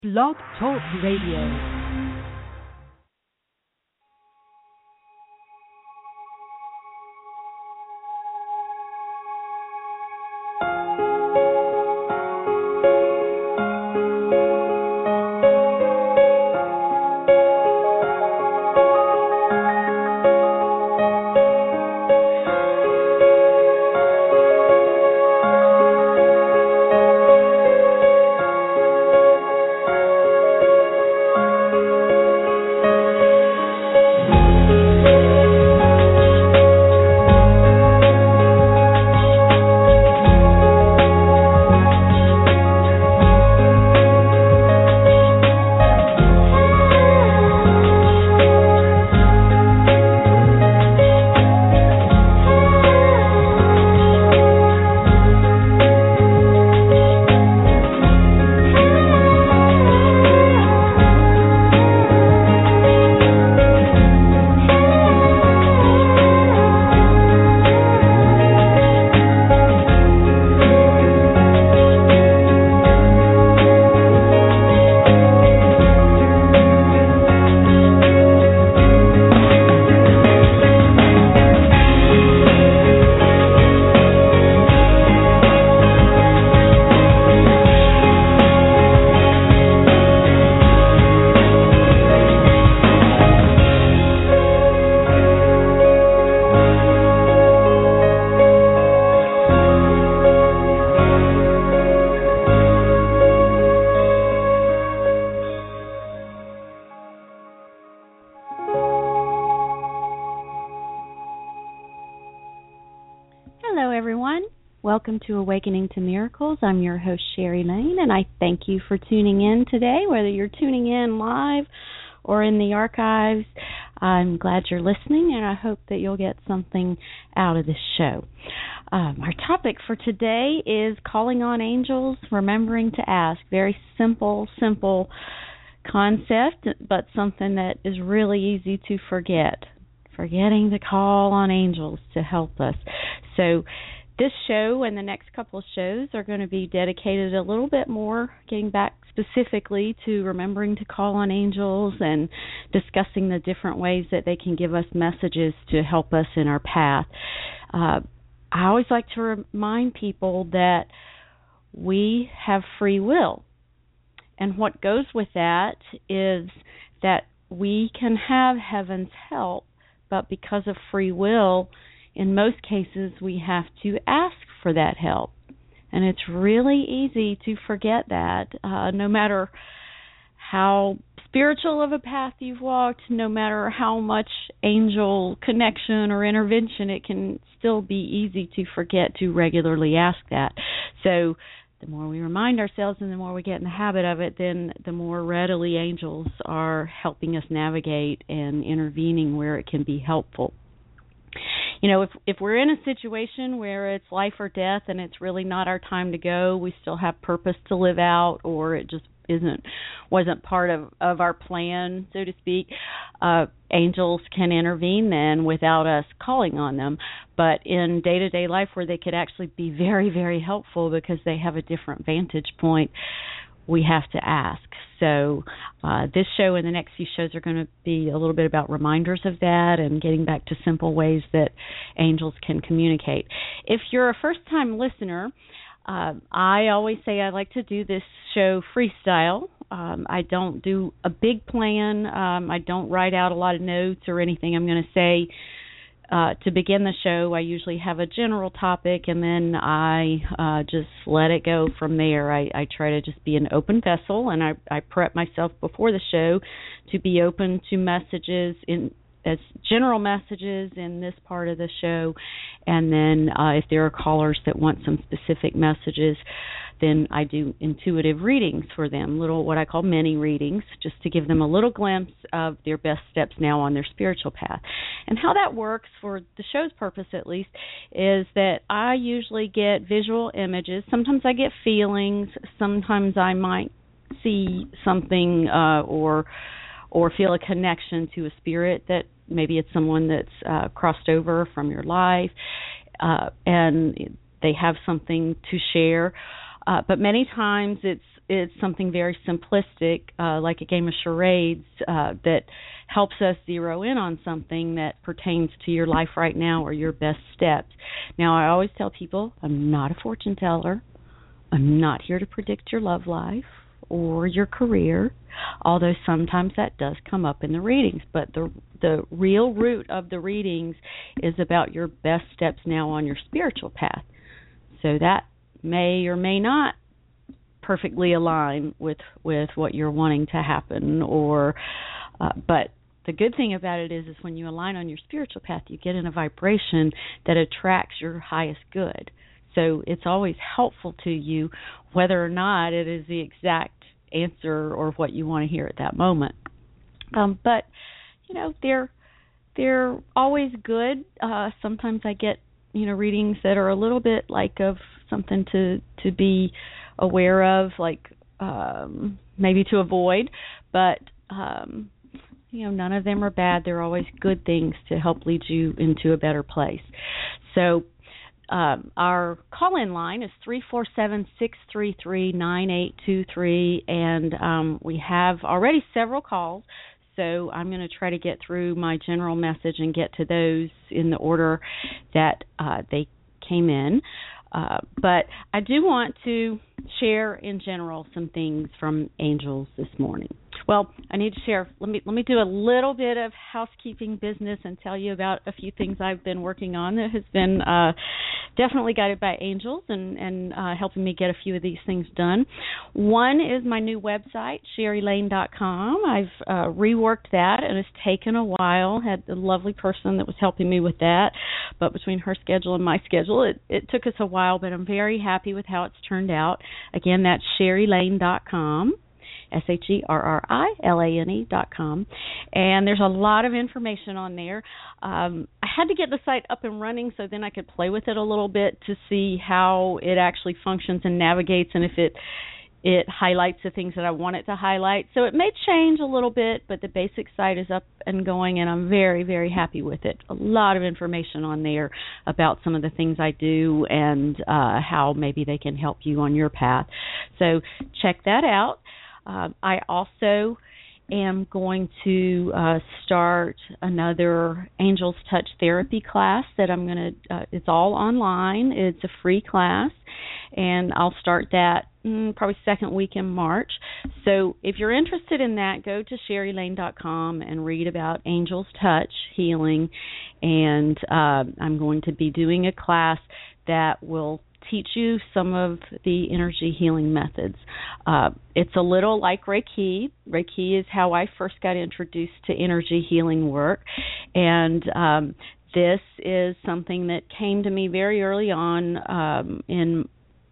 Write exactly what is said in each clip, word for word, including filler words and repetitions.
Blog Talk Radio. Welcome to Awakening to Miracles. I'm your host, Sherry Lane, and I thank you for tuning in today, whether you're tuning in live or in the archives. I'm glad you're listening, and I hope that you'll get something out of this show. Um, our topic for today is calling on angels, remembering to ask. Very simple, simple concept, but something that is really easy to forget. Forgetting to call on angels to help us. So this show and the next couple of shows are going to be dedicated a little bit more, getting back specifically to remembering to call on angels and discussing the different ways that they can give us messages to help us in our path. Uh, I always like to remind people that we have free will. And what goes with that is that we can have heaven's help, but because of free will, in most cases, we have to ask for that help. And it's really easy to forget that. Uh, no matter how spiritual of a path you've walked, no matter how much angel connection or intervention, it can still be easy to forget to regularly ask that. So the more we remind ourselves and the more we get in the habit of it, then the more readily angels are helping us navigate and intervening where it can be helpful. You know, if if we're in a situation where it's life or death and it's really not our time to go, we still have purpose to live out, or it just isn't wasn't part of, of our plan, so to speak, uh, angels can intervene then without us calling on them. But in day-to-day life where they could actually be very, very helpful because they have a different vantage point, we have to ask. So uh, this show and the next few shows are going to be a little bit about reminders of that and getting back to simple ways that angels can communicate. If you're a first-time listener, uh, I always say I like to do this show freestyle. Um, I don't do a big plan. Um, I don't write out a lot of notes or anything. I'm going to say Uh, to begin the show, I usually have a general topic, and then I uh, just let it go from there. I, I try to just be an open vessel, and I, I prep myself before the show to be open to messages in as general messages in this part of the show, and then uh, if there are callers that want some specific messages, then I do intuitive readings for them, little what I call mini readings, just to give them a little glimpse of their best steps now on their spiritual path. And how that works, for the show's purpose at least, is that I usually get visual images. Sometimes I get feelings. Sometimes I might see something uh, or or feel a connection to a spirit that maybe it's someone that's uh, crossed over from your life, uh, and they have something to share. Uh, but many times it's it's something very simplistic, uh, like a game of charades, uh, that helps us zero in on something that pertains to your life right now or your best steps. Now, I always tell people, I'm not a fortune teller. I'm not here to predict your love life or your career, although sometimes that does come up in the readings. But the the real root of the readings is about your best steps now on your spiritual path. So that may or may not perfectly align with, with what you're wanting to happen. Or, uh, but the good thing about it is, is when you align on your spiritual path, you get in a vibration that attracts your highest good. So it's always helpful to you, whether or not it is the exact answer or what you want to hear at that moment. Um, but, you know, they're they're always good. Uh, sometimes I get, you know, readings that are a little bit like of something to, to be aware of, like um, maybe to avoid. But, um, you know, none of them are bad. They're always good things to help lead you into a better place. So Um, our call-in line is three four seven, six three three, nine eight two three, and um, we have already several calls, so I'm going to try to get through my general message and get to those in the order that uh, they came in. Uh, but I do want to share in general some things from angels this morning. Well, I need to share. Let me let me do a little bit of housekeeping business and tell you about a few things I've been working on that has been uh, definitely guided by angels and and uh, helping me get a few of these things done. One is my new website, Sherry Lane dot com. I've uh, reworked that, and it's taken a while. Had a lovely person that was helping me with that, but between her schedule and my schedule, it, it took us a while. But I'm very happy with how it's turned out. Again, that's Sherry Lane dot com. S H E R R I L A N E dot com. And there's a lot of information on there. Um, I had to get the site up and running so then I could play with it a little bit to see how it actually functions and navigates, and if it it highlights the things that I want it to highlight. So it may change a little bit, but the basic site is up and going, and I'm very, very happy with it. A lot of information on there about some of the things I do and uh, how maybe they can help you on your path. So check that out. Uh, I also am going to uh, start another Angels Touch therapy class that I'm going to, uh, it's all online. It's a free class, and I'll start that mm, probably second week in March. So if you're interested in that, go to Sherry Lane dot com and read about Angels Touch healing, and uh, I'm going to be doing a class that will teach you some of the energy healing methods. Uh, it's a little like Reiki. Reiki is how I first got introduced to energy healing work, and um, this is something that came to me very early on um, in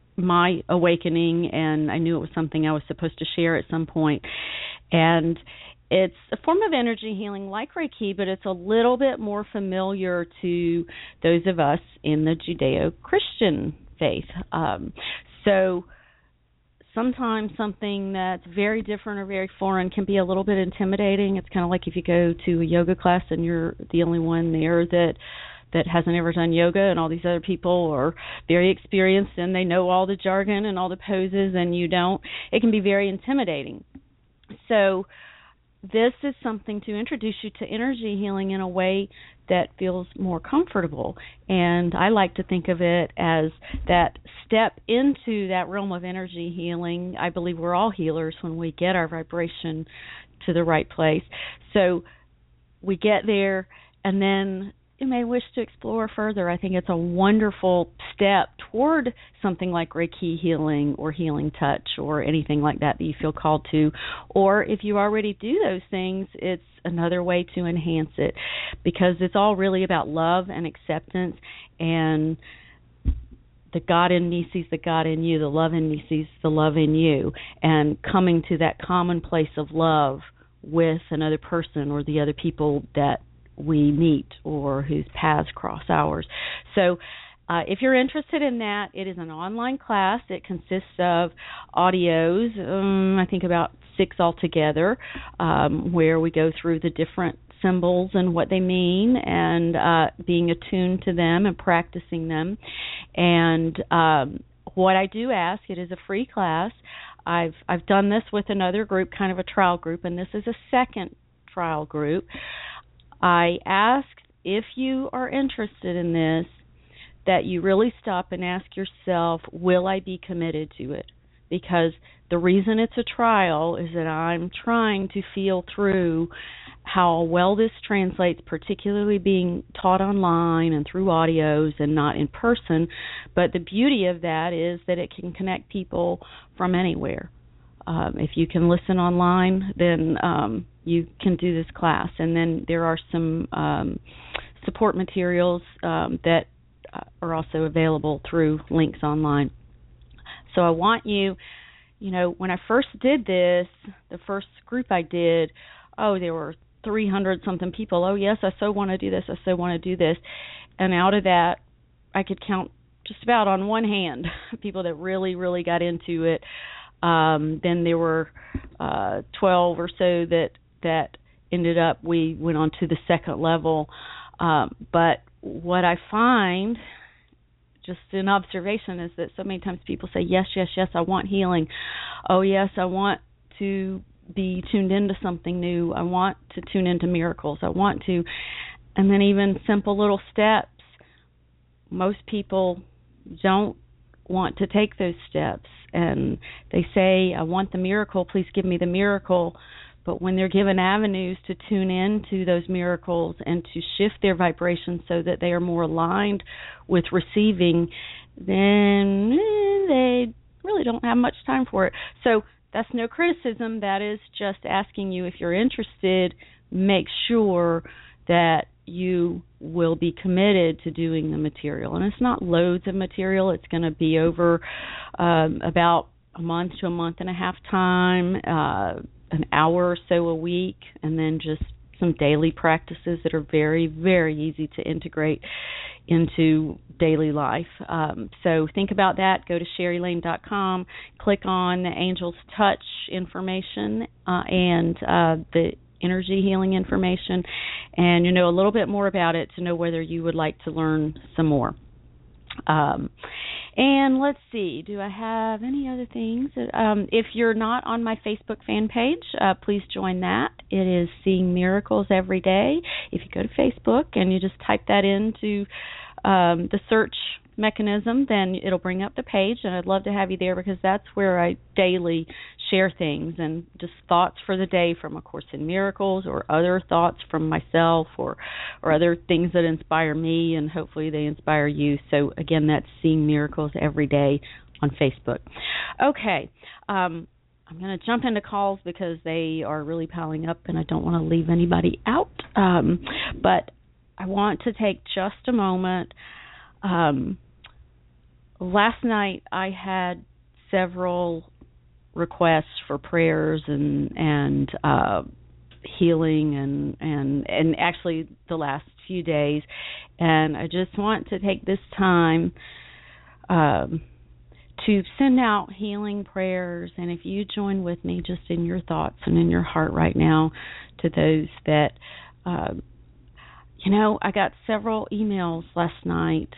my awakening, and I knew it was something I was supposed to share at some point. And it's a form of energy healing like Reiki, but it's a little bit more familiar to those of us in the Judeo-Christian faith. Um, so sometimes something that's very different or very foreign can be a little bit intimidating. It's kind of like if you go to a yoga class and you're the only one there that that hasn't ever done yoga, and all these other people are very experienced and they know all the jargon and all the poses and you don't. It can be very intimidating. So this is something to introduce you to energy healing in a way that feels more comfortable. And I like to think of it as that step into that realm of energy healing. I believe we're all healers when we get our vibration to the right place. So we get there, and then you may wish to explore further. I think it's a wonderful step toward something like Reiki healing or healing touch or anything like that that you feel called to. Or if you already do those things, it's another way to enhance it, because it's all really about love and acceptance, and the God in me sees the God in you, the love in me sees the love in you, and coming to that common place of love with another person or the other people that we meet or whose paths cross ours. So uh, if you're interested in that, it is an online class. It consists of audios, um, I think about six altogether, um, where we go through the different symbols and what they mean, and uh, being attuned to them and practicing them. And um, what I do ask, it is a free class. I've I've done this with another group, kind of a trial group, and this is a second trial group. I ask, if you are interested in this, that you really stop and ask yourself, will I be committed to it? Because the reason it's a trial is that I'm trying to feel through how well this translates, particularly being taught online and through audios and not in person. But the beauty of that is that it can connect people from anywhere. Um, if you can listen online, then um, you can do this class. And then there are some um, support materials um, that are also available through links online. So I want you, you know, when I first did this, the first group I did, oh, there were three hundred something people. Oh, yes, I so want to do this. I so want to do this. And out of that, I could count just about on one hand people that really, really got into it. Um, then there were uh, twelve or so that that ended up, we went on to the second level. Um, but what I find, just an observation, is that so many times people say, yes, yes, yes, I want healing. Oh, yes, I want to be tuned into something new. I want to tune into miracles. I want to. And then even simple little steps. Most people don't want to take those steps. And they say, I want the miracle, please give me the miracle. But when they're given avenues to tune in to those miracles and to shift their vibrations so that they are more aligned with receiving, then they really don't have much time for it. So that's no criticism. That is just asking you, if you're interested, make sure that you will be committed to doing the material. And it's not loads of material. It's going to be over um, about a month to a month and a half time, uh, an hour or so a week, and then just some daily practices that are very, very easy to integrate into daily life. Um, so think about that. Go to Sherry Lane dot com, click on the Angels Touch information uh, and uh, the energy healing information, and you know a little bit more about it to know whether you would like to learn some more. Um, and let's see, do I have any other things? Um, if you're not on my Facebook fan page, uh, please join that. It is Seeing Miracles Every Day. If you go to Facebook and you just type that into um, the search mechanism, then it'll bring up the page, and I'd love to have you there, because that's where I daily share things and just thoughts for the day from A Course in Miracles, or other thoughts from myself, or or other things that inspire me, and hopefully they inspire you. So again, that's Seeing Miracles Every Day on Facebook. Okay, um, I'm going to jump into calls because they are really piling up, and I don't want to leave anybody out. Um, but I want to take just a moment. Um, last night I had several requests for prayers and and uh, healing, and, and and actually the last few days, and I just want to take this time um, to send out healing prayers. And if you join with me just in your thoughts and in your heart right now, to those that uh, you know, I got several emails last night,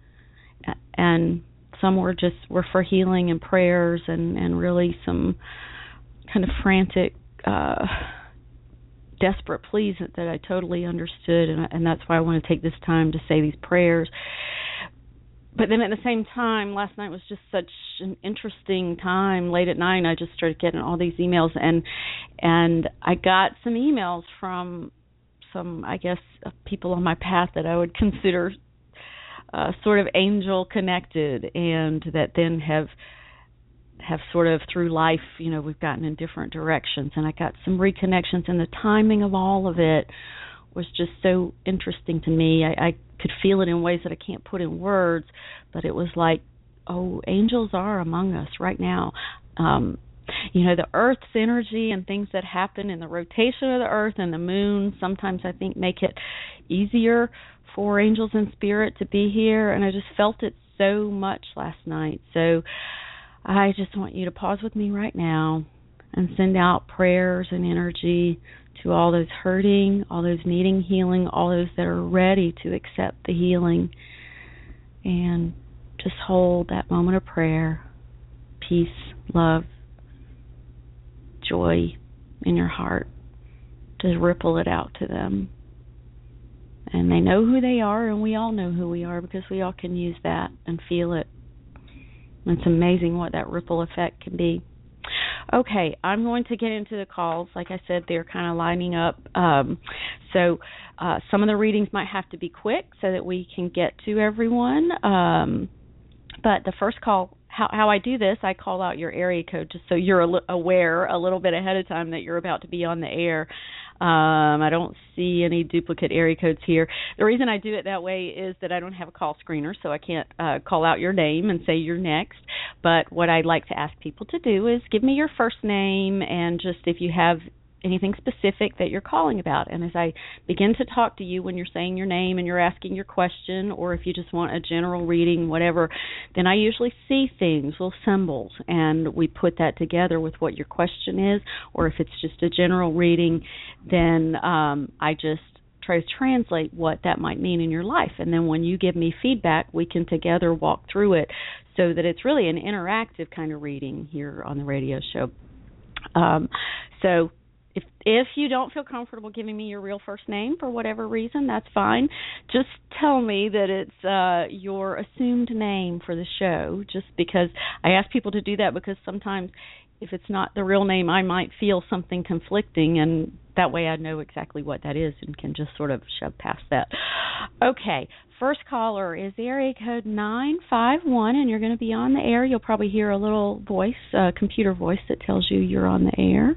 and some were just were for healing and prayers, and, and really some kind of frantic, uh, desperate pleas that, that I totally understood, and, and that's why I want to take this time to say these prayers. But then at the same time, last night was just such an interesting time. Late at night, I just started getting all these emails, and and I got some emails from some, I guess, uh, people on my path that I would consider uh, sort of angel connected, and that then have have sort of through life, you know, we've gotten in different directions, and I got some reconnections, and the timing of all of it was just so interesting to me. I, I could feel it in ways that I can't put in words, but it was like, oh, angels are among us right now. Um, you know, the Earth's energy and things that happen in the rotation of the Earth and the moon sometimes I think make it easier for angels and spirit to be here, and I just felt it so much last night. So I just want you to pause with me right now and send out prayers and energy to all those hurting, all those needing healing, all those that are ready to accept the healing. And just hold that moment of prayer, peace, love, joy in your heart. Just ripple it out to them. And they know who they are, and we all know who we are because we all can use that and feel it. It's amazing what that ripple effect can be. Okay, I'm going to get into the calls. Like I said, they're kind of lining up. Um, so uh, some of the readings might have to be quick so that we can get to everyone. Um, but the first call, how, how I do this, I call out your area code just so you're aware a little bit ahead of time that you're about to be on the air. Um, I don't see any duplicate area codes here. The reason I do it that way is that I don't have a call screener, so I can't uh, call out your name and say you're next. But what I'd like to ask people to do is give me your first name and just if you have anything specific that you're calling about. And as I begin to talk to you when you're saying your name and you're asking your question, or if you just want a general reading, whatever, then I usually see things, little symbols, and we put that together with what your question is. Or if it's just a general reading, then um, I just try to translate what that might mean in your life. And then when you give me feedback, we can together walk through it so that it's really an interactive kind of reading here on the radio show. Um, so If if you don't feel comfortable giving me your real first name for whatever reason, that's fine. Just tell me that it's uh, your assumed name for the show, just because I ask people to do that because sometimes if it's not the real name, I might feel something conflicting, and that way I know exactly what that is and can just sort of shove past that. Okay, first caller is area code nine five one, and you're going to be on the air. You'll probably hear a little voice, a computer voice that tells you you're on the air.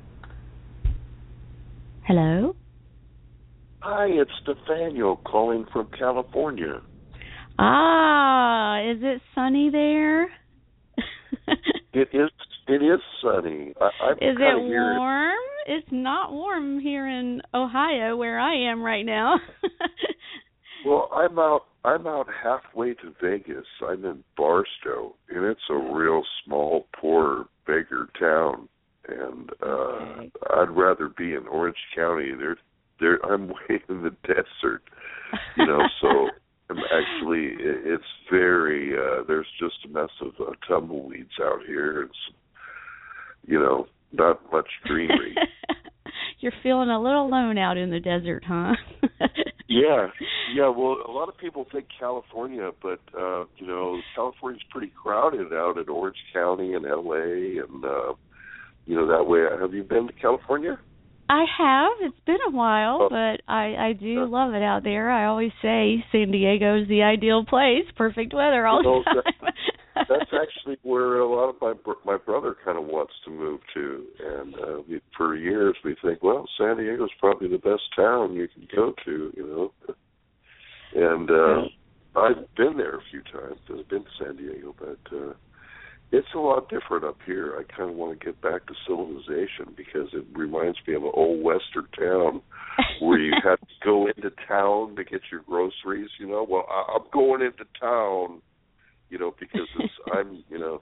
Hello? Hi, it's Nathaniel calling from California. Ah, is it sunny there? It is It is sunny. I, I'm is it here. warm? It's not warm here in Ohio where I am right now. Well, I'm out I'm out halfway to Vegas. I'm in Barstow, and it's a real small, poor beggar town. And uh, okay. I'd rather be in Orange County. There, there. I'm way in the desert, you know. So I'm actually, it's very. Uh, there's just a mess of uh, tumbleweeds out here. It's, you know, not much greenery. You're feeling a little alone out in the desert, huh? yeah, yeah. Well, a lot of people think California, but uh, you know, California's pretty crowded out in Orange County and L A and. Uh, You know, that way. Have you been to California? I have. It's been a while, oh. but I, I do yeah. love it out there. I always say San Diego is the ideal place. Perfect weather all you know, the time. That, that's actually where a lot of my my brother kind of wants to move to. And uh, we, for years we think, well, San Diego's probably the best town you can go to, you know. And uh, right. I've been there a few times. I've been to San Diego, but... Uh, It's a lot different up here. I kind of want to get back to civilization because it reminds me of an old western town where you had to go into town to get your groceries, you know. Well, I, I'm going into town, you know, because it's, I'm, you know.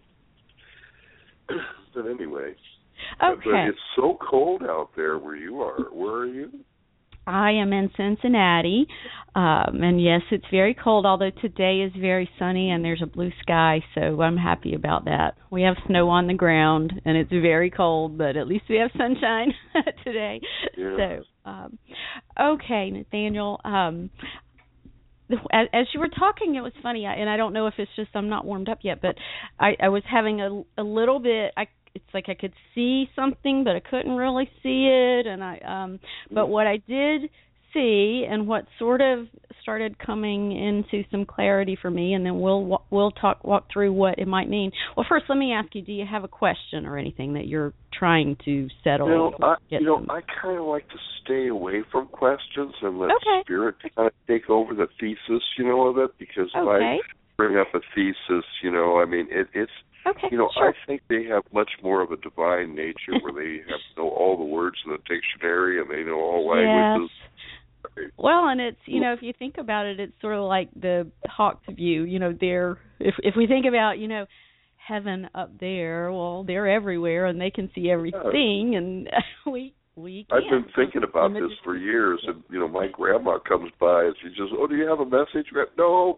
But anyway. Okay. But it's so cold out there where you are. Where are you? I am in Cincinnati, um, and yes, it's very cold, although today is very sunny and there's a blue sky, so I'm happy about that. We have snow on the ground, and it's very cold, but at least we have sunshine today. Yeah. So, um, okay, Nathaniel, um, as, as you were talking, it was funny, and I don't know if it's just I'm not warmed up yet, but I, I was having a, a little bit... I, It's like I could see something, but I couldn't really see it. And I, um, but what I did see, and what sort of started coming into some clarity for me, and then we'll we'll talk walk through what it might mean. Well, first, let me ask you: do you have a question or anything that you're trying to settle? You know, I, you know, some... I kind of like to stay away from questions and let okay. spirit kind of take over the thesis, you know, of it. Because if okay. I bring up a thesis, you know, I mean, it, it's. Okay, you know, sure. I think they have much more of a divine nature where they have know all the words in the dictionary and they know all languages. Yes. Well, and it's, you know, if you think about it, it's sort of like the Hawk's view. You know, they're, if if we think about, you know, heaven up there, well, they're everywhere and they can see everything, yeah. and we we can't. I've been thinking about this for years, and, you know, my grandma comes by and she just, oh, do you have a message? No.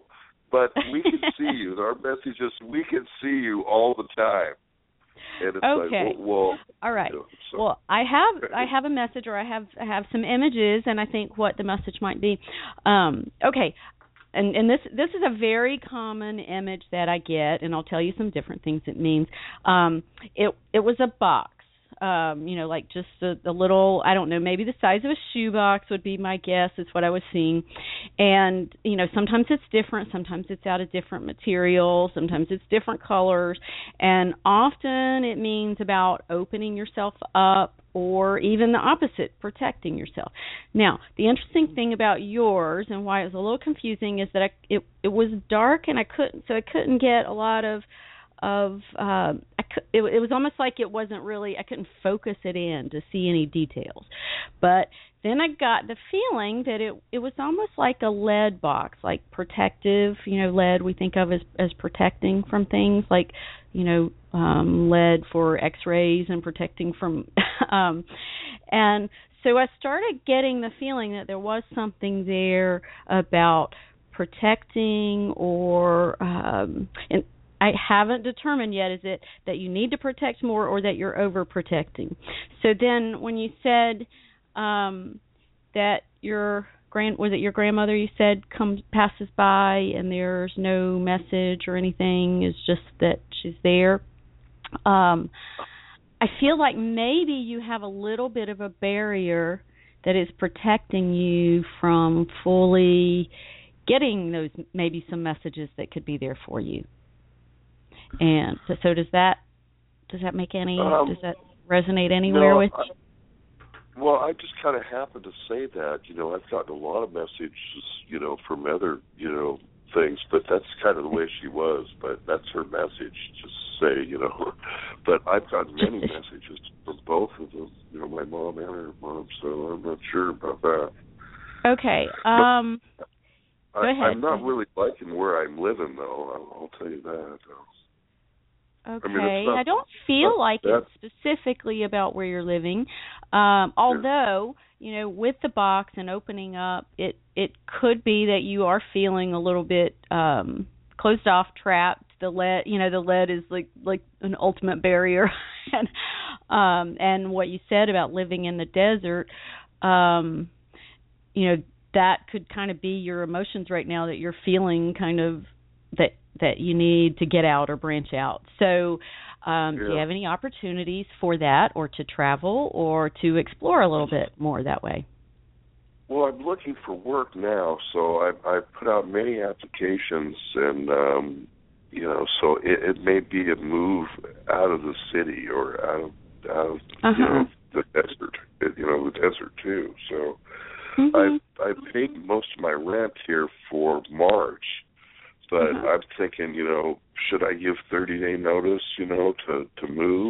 but we can see you. Our message is we can see you all the time. And it's okay. like, well, well all right. You know, so. Well, I have I have a message, or I have I have some images, and I think what the message might be. Um, okay, and and this this is a very common image that I get, and I'll tell you some different things it means. Um, it it was a box. Um, you know, like just a, a little, I don't know, maybe the size of a shoebox would be my guess. Is what I was seeing. And, you know, sometimes it's different. Sometimes it's out of different materials. Sometimes it's different colors. And often it means about opening yourself up, or even the opposite, protecting yourself. Now, the interesting thing about yours and why it was a little confusing is that I, it it was dark, and I couldn't, so I couldn't get a lot of of uh, I could, it, it was almost like it wasn't really, I couldn't focus it in to see any details. But then I got the feeling that it it was almost like a lead box, like protective, you know, lead we think of as as protecting from things, like, you know, um, lead for x-rays and protecting from um, and so I started getting the feeling that there was something there about protecting, or um, and I haven't determined yet, is it that you need to protect more or that you're overprotecting? So then when you said um, that your grand, was it your grandmother you said comes passes by and there's no message or anything, it's just that she's there. Um, I feel like maybe you have a little bit of a barrier that is protecting you from fully getting those, maybe some messages that could be there for you. And so, so does that does that make any um, does that resonate anywhere no, with I, you? Well, I just kind of happened to say that. You know, I've gotten a lot of messages, you know, from other, you know, things, but that's kind of the way she was. But that's her message. Just say, you know. But I've gotten many messages from both of them. You know, my mom and her mom. So I'm not sure about that. Okay. Um. I, go ahead. I'm not really liking where I'm living, though. I'll, I'll tell you that. Okay. I, mean, not, I don't feel like that. it's specifically about where you're living. Um, although, you know, with the box and opening up, it, it could be that you are feeling a little bit um, closed off, trapped. The lead, you know, the lead is like like an ultimate barrier. and um, and what you said about living in the desert, um, you know, that could kind of be your emotions right now, that you're feeling kind of that that you need to get out or branch out. So um, yeah. do you have any opportunities for that, or to travel, or to explore a little bit more that way? Well, I'm looking for work now, so I I put out many applications, and um, you know, so it, it may be a move out of the city or out of out of uh-huh. you know, the desert, you know, the desert too. So mm-hmm. I I paid most of my rent here for March. But uh-huh. I'm thinking, you know, should I give thirty day notice, you know, to, to move?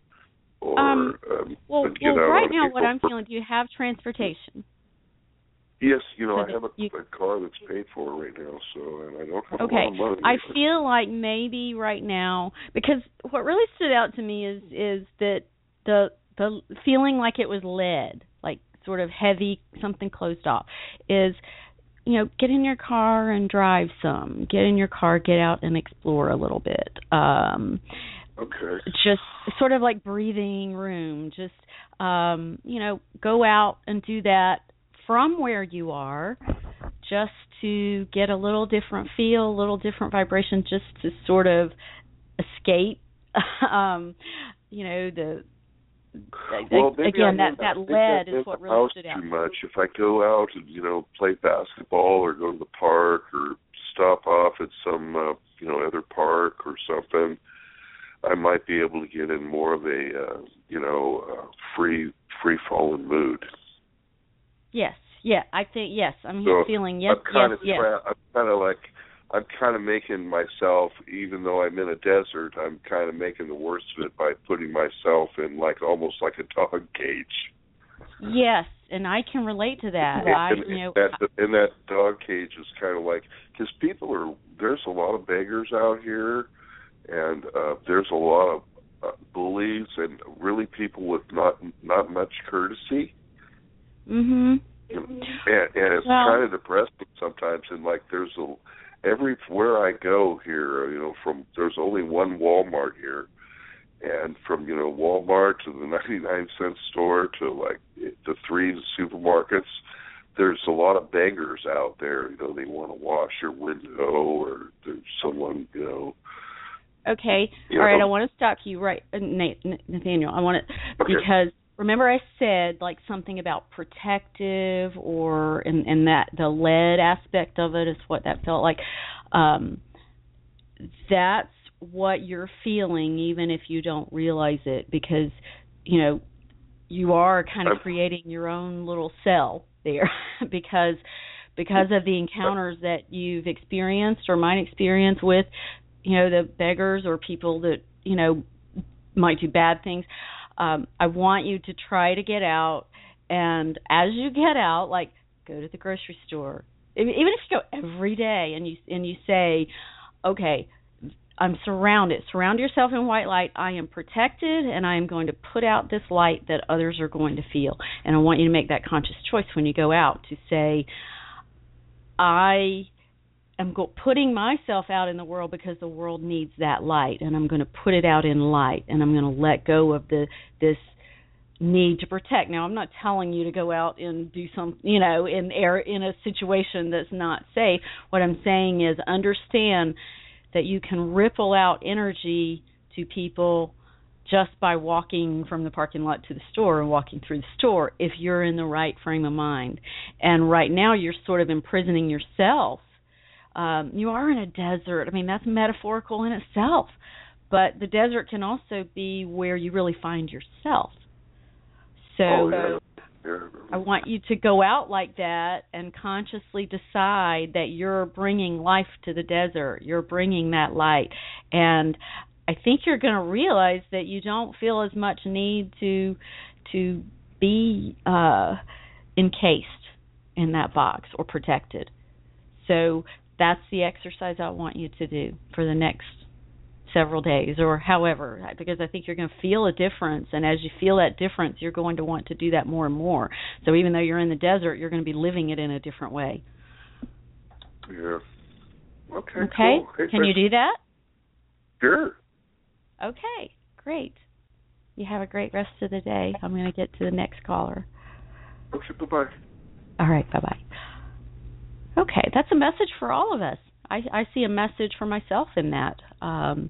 Or um, um, well, get well out right on now, what I'm for... feeling, do you have transportation? Yes, you know, so I have a, you... a car that's paid for right now, so and I don't have okay. a lot of money. I feel like maybe right now, because what really stood out to me is is that the the feeling like it was lead, like sort of heavy, something closed off, is, you know, get in your car and drive some. Get in your car, get out and explore a little bit. Um, okay. Just sort of like breathing room. Just, um, you know, go out and do that from where you are, just to get a little different feel, a little different vibration, just to sort of escape, um, you know, the... Well, again, that, that lead is what really stood out. Too much. If I go out and, you know, play basketball or go to the park or stop off at some, uh, you know, other park or something, I might be able to get in more of a, uh, you know, uh, free, free falling mood. Yes, yeah, I think yes. I'm so feeling yes, I'm kind yes, of yes. Tra- I'm kind of like. I'm kind of making myself, even though I'm in a desert, I'm kind of making the worst of it by putting myself in like almost like a dog cage. Yes, and I can relate to that. And, I, and, you know, that, and that dog cage is kind of like, because people are, there's a lot of beggars out here, and uh, there's a lot of uh, bullies and really people with not not much courtesy. Mhm. And, and it's well, kind of depressing sometimes, and like there's a everywhere I go here, you know, from there's only one Walmart here, and from you know Walmart to the ninety-nine cent store to like the three supermarkets, there's a lot of beggars out there. You know, they want to wash your window, or there's someone, you know. Okay, you all know. right. I want to stop you right, uh, Nathaniel. I want to Okay. because remember I said like something about protective, or and and that the lead aspect of it is what that felt like. Um, that's what you're feeling, even if you don't realize it, because you know you are kind of creating your own little cell there because because of the encounters that you've experienced or might experience with you know the beggars or people that you know might do bad things. um I want you to try to get out, and as you get out, like go to the grocery store, even if you go every day and you and you say, okay, I'm surrounded. Surround yourself in white light. I am protected, and I am going to put out this light that others are going to feel. And I want you to make that conscious choice when you go out to say, I am go- putting myself out in the world because the world needs that light, and I'm going to put it out in light, and I'm going to let go of the this need to protect. Now, I'm not telling you to go out and do some, you know, in air in a situation that's not safe. What I'm saying is understand that you can ripple out energy to people just by walking from the parking lot to the store and walking through the store if you're in the right frame of mind. And right now you're sort of imprisoning yourself. Um, you are in a desert. I mean, that's metaphorical in itself. But the desert can also be where you really find yourself. So oh, yeah. Yeah. I want you to go out like that and consciously decide that you're bringing life to the desert. You're bringing that light. And I think you're going to realize that you don't feel as much need to to be uh, encased in that box or protected. So that's the exercise I want you to do for the next several days or however, because I think you're going to feel a difference, and as you feel that difference, you're going to want to do that more and more. So even though you're in the desert, you're going to be living it in a different way. Yeah. Okay. Okay. Cool. Hey, Can you do that? Sure. Okay. Great. You have a great rest of the day. I'm going to get to the next caller. Okay. Bye bye. All right. Bye bye. Okay. That's a message for all of us. I, I see a message for myself in that. Um,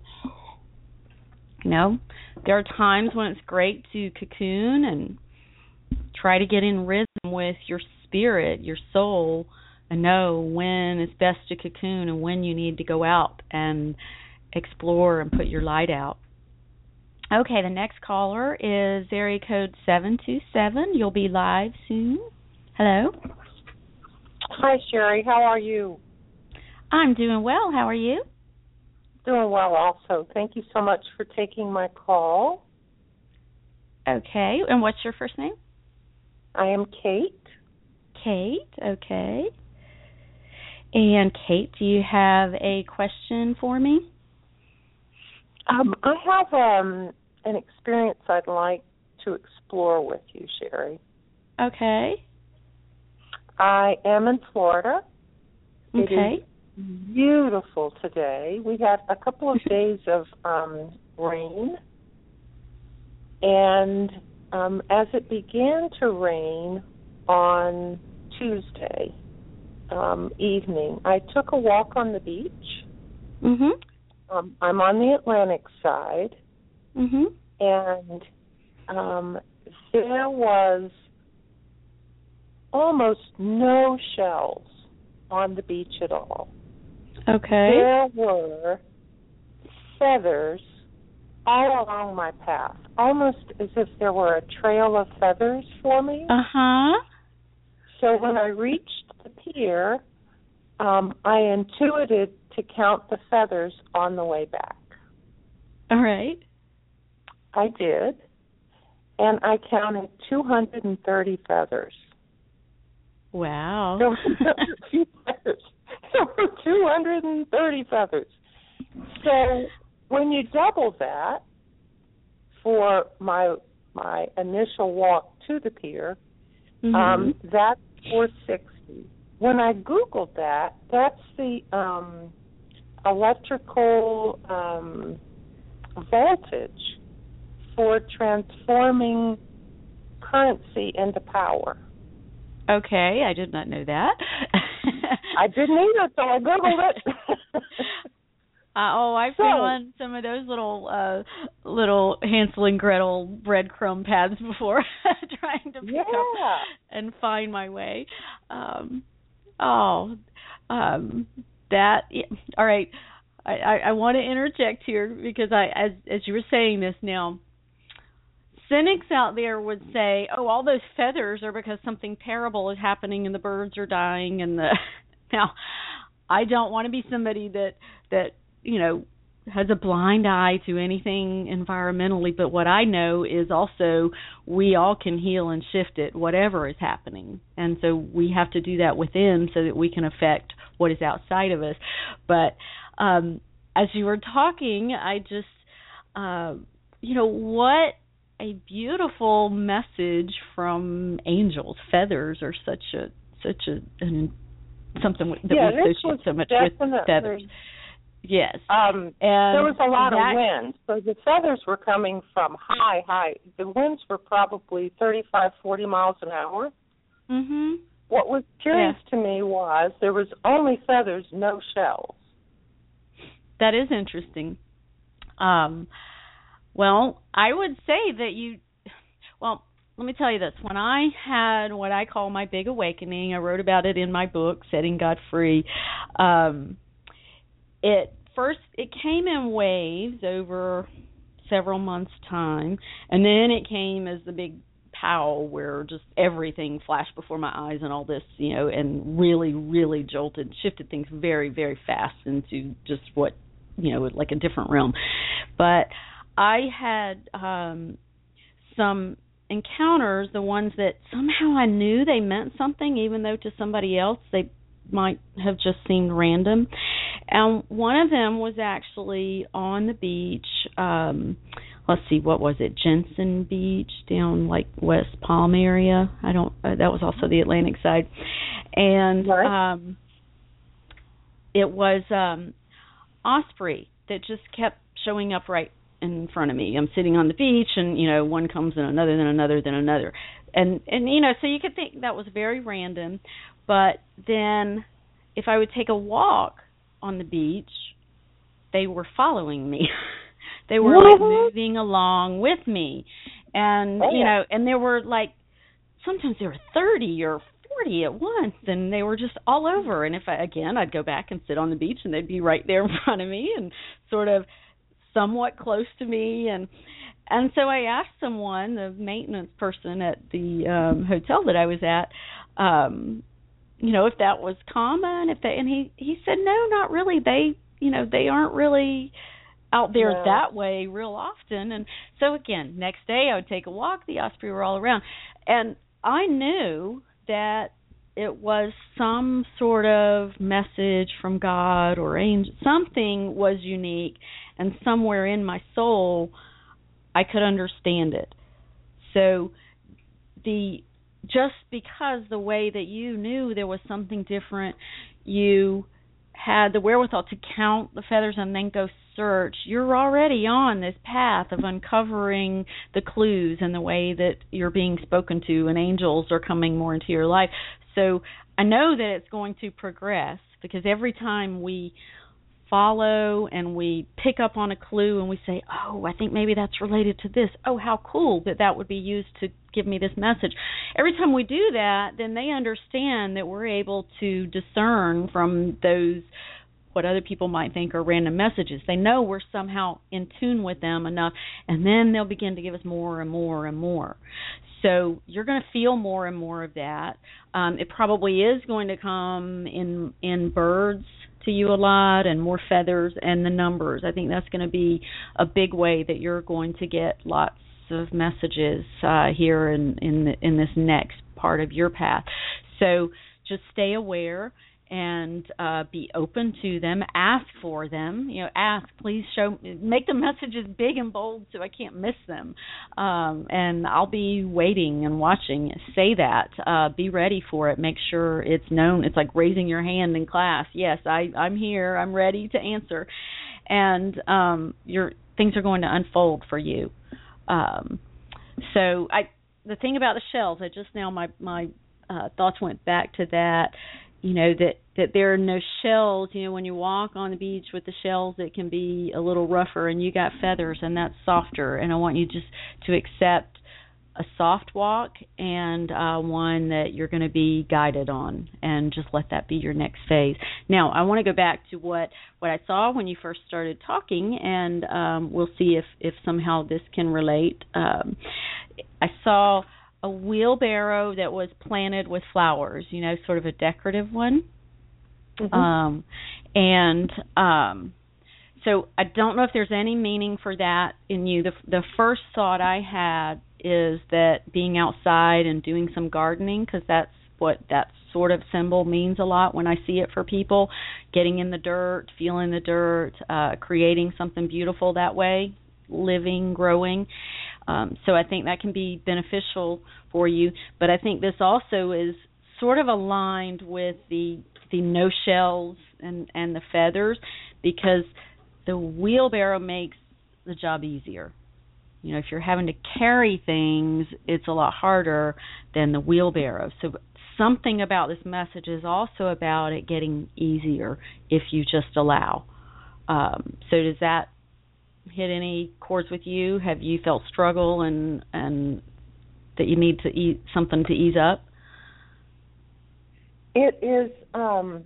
you know, there are times when it's great to cocoon and try to get in rhythm with your spirit, your soul, and know when it's best to cocoon and when you need to go out and explore and put your light out. Okay, the next caller is area code seven two seven. You'll be live soon. Hello. Hi, Sherry. How are you? I'm doing well. How are you? Doing well also. Thank you so much for taking my call. Okay. And what's your first name? I am Kate. Kate. Okay. And Kate, do you have a question for me? Um, I have um, an experience I'd like to explore with you, Sherry. Okay. I am in Florida. Okay. It is beautiful today. We had a couple of days of um, rain, and um, as it began to rain on Tuesday um, evening, I took a walk on the beach. Mhm. Um, I'm on the Atlantic side, Mhm. and um, there was almost no shells on the beach at all. Okay. There were feathers all along my path, almost as if there were a trail of feathers for me. Uh-huh. So when I reached the pier, um, I intuited to count the feathers on the way back. All right. I did, and I counted two hundred thirty feathers. Wow. There were feathers. There were two hundred thirty feathers. So when you double that for my my initial walk to the pier, Mhm. um, that's four hundred sixty. when I Googled that, that's the um, electrical um, voltage for transforming currency into power. Okay, I did not know that. I didn't either, so I Googled it. Uh, oh, I've so, been on some of those little uh, little Hansel and Gretel breadcrumb paths before, trying to pick yeah. up and find my way. Um, oh, um, that. Yeah. All right, I, I, I want to interject here because I, as as you were saying this now, cynics out there would say, "Oh, all those feathers are because something terrible is happening and the birds are dying." And the now, I don't want to be somebody that that. you know, has a blind eye to anything environmentally, but what I know is also we all can heal and shift it, whatever is happening. And so we have to do that within so that we can affect what is outside of us. But um, as you were talking, I just, uh, you know, what a beautiful message from angels. Feathers are such a, such a, an, something that yeah, we associate so much with feathers. Yes. Um, and there was a lot that, of wind, so the feathers were coming from high, high. The winds were probably thirty-five, forty miles an hour. Mhm. What was curious yeah. to me was there was only feathers, no shells. That is interesting. Um, well, I would say that you, well, let me tell you this. When I had what I call my big awakening, I wrote about it in my book, Setting God Free. Um, It first it came in waves over several months' time, and then it came as the big pow where just everything flashed before my eyes and all this, you know, and really, really jolted, shifted things very, very fast into just what, you know, like a different realm. But I had um, some encounters, the ones that somehow I knew they meant something, even though to somebody else they might have just seemed random. And one of them was actually on the beach. Um, let's see, what was it? Jensen Beach down like West Palm area. I don't. Uh, that was also the Atlantic side, and right. um, it was um, osprey that just kept showing up right in front of me. I'm sitting on the beach, and you know, one comes and another, then another, then another, and and you know, so you could think that was very random. But then, if I would take a walk on the beach, they were following me. They were like moving along with me, and oh, yeah. you know, and there were like sometimes there were thirty or forty at once, and they were just all over. And if I again, I'd go back and sit on the beach, and they'd be right there in front of me, and sort of somewhat close to me, and and so I asked someone, the maintenance person at the um, hotel that I was at. Um, you know, if that was common, if they, and he, he said, no, not really. They, you know, they aren't really out there no. that way real often. And so again, next day I would take a walk, the osprey were all around. And I knew that it was some sort of message from God or angel, something was unique, and somewhere in my soul I could understand it. So the just because the way that you knew there was something different, you had the wherewithal to count the feathers and then go search, you're already on this path of uncovering the clues and the way that you're being spoken to, and angels are coming more into your life. So I know that it's going to progress, because every time we follow and we pick up on a clue and we say, oh, I think maybe that's related to this. Oh, how cool that that would be used to give me this message. Every time we do that, then they understand that we're able to discern from those what other people might think are random messages. They know we're somehow in tune with them enough, and then they'll begin to give us more and more and more. So you're going to feel more and more of that. Um, it probably is going to come in in birds to you a lot, and more feathers, and the numbers. I think that's going to be a big way that you're going to get lots of messages uh, here in in, the, in this next part of your path. So just stay aware and uh, be open to them. Ask for them. You know, ask, please show, make the messages big and bold so I can't miss them. Um, and I'll be waiting and watching. Say that. Uh, be ready for it. Make sure it's known. It's like raising your hand in class. Yes, I, I'm here. I'm ready to answer. And um, your things are going to unfold for you. Um, so I, the thing about the shells, I just now my my uh, thoughts went back to that. You know, that, that there are no shells. You know, when you walk on the beach with the shells, it can be a little rougher, and you got feathers, and that's softer. And I want you just to accept a soft walk and uh, one that you're going to be guided on, and just let that be your next phase. Now, I want to go back to what, what I saw when you first started talking, and um, we'll see if, if somehow this can relate. Um, I saw a wheelbarrow that was planted with flowers, you know, sort of a decorative one. Mm-hmm. Um, and um, so I don't know if there's any meaning for that in you. The, the first thought I had is that being outside and doing some gardening, because that's what that sort of symbol means a lot when I see it for people, getting in the dirt, feeling the dirt, uh, creating something beautiful that way, living, growing. Um, so I think that can be beneficial for you. But I think this also is sort of aligned with the the no shells and, and the feathers, because the wheelbarrow makes the job easier. You know, if you're having to carry things, it's a lot harder than the wheelbarrow. So something about this message is also about it getting easier if you just allow. Um, so does that hit any chords with you? Have you felt struggle and and that you need to eat something to ease up? It is um,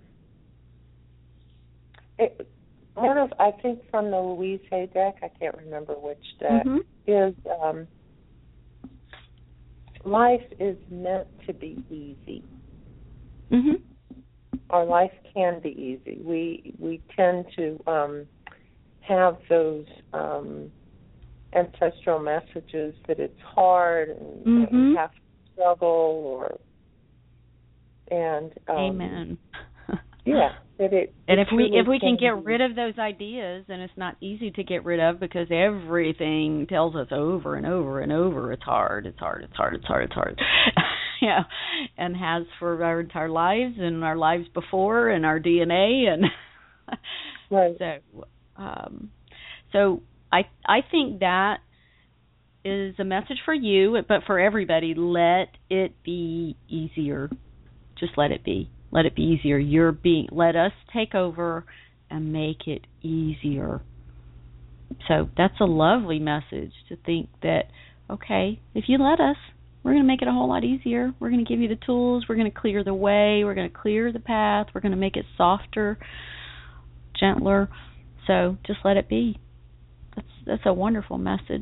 it, one of, I think from the Louise Hay deck, I can't remember which deck, mm-hmm. is um, life is meant to be easy. Mm-hmm. Our life can be easy. We we tend to um, have those um, ancestral messages that it's hard and mm-hmm. that we have to struggle, or and um, amen. Yeah, that it. And it if we if we can be. get rid of those ideas, and it's not easy to get rid of because everything tells us over and over and over it's hard, it's hard, it's hard, it's hard, it's hard. Yeah, and has for our entire lives and our lives before and our D N A and right. So. Um, so I I think that is a message for you, but for everybody. Let it be easier. Just let it be. Let it be easier. You're being. Let us take over and make it easier. So that's a lovely message to think that, okay, if you let us, we're going to make it a whole lot easier. We're going to give you the tools. We're going to clear the way. We're going to clear the path. We're going to make it softer, gentler. So just let it be. That's that's a wonderful message.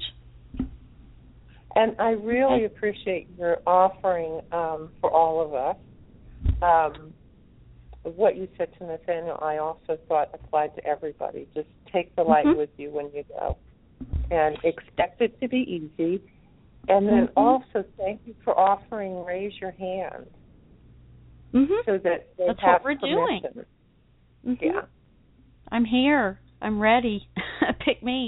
And I really appreciate your offering um, for all of us. Um, what you said to Nathaniel, I also thought applied to everybody. Just take the light mm-hmm. with you when you go, and expect it to be easy. And then mm-hmm. also thank you for offering Raise Your Hand, mm-hmm. so that they that's have what we're permission. doing. Mm-hmm. Yeah, I'm here. I'm ready. Pick me.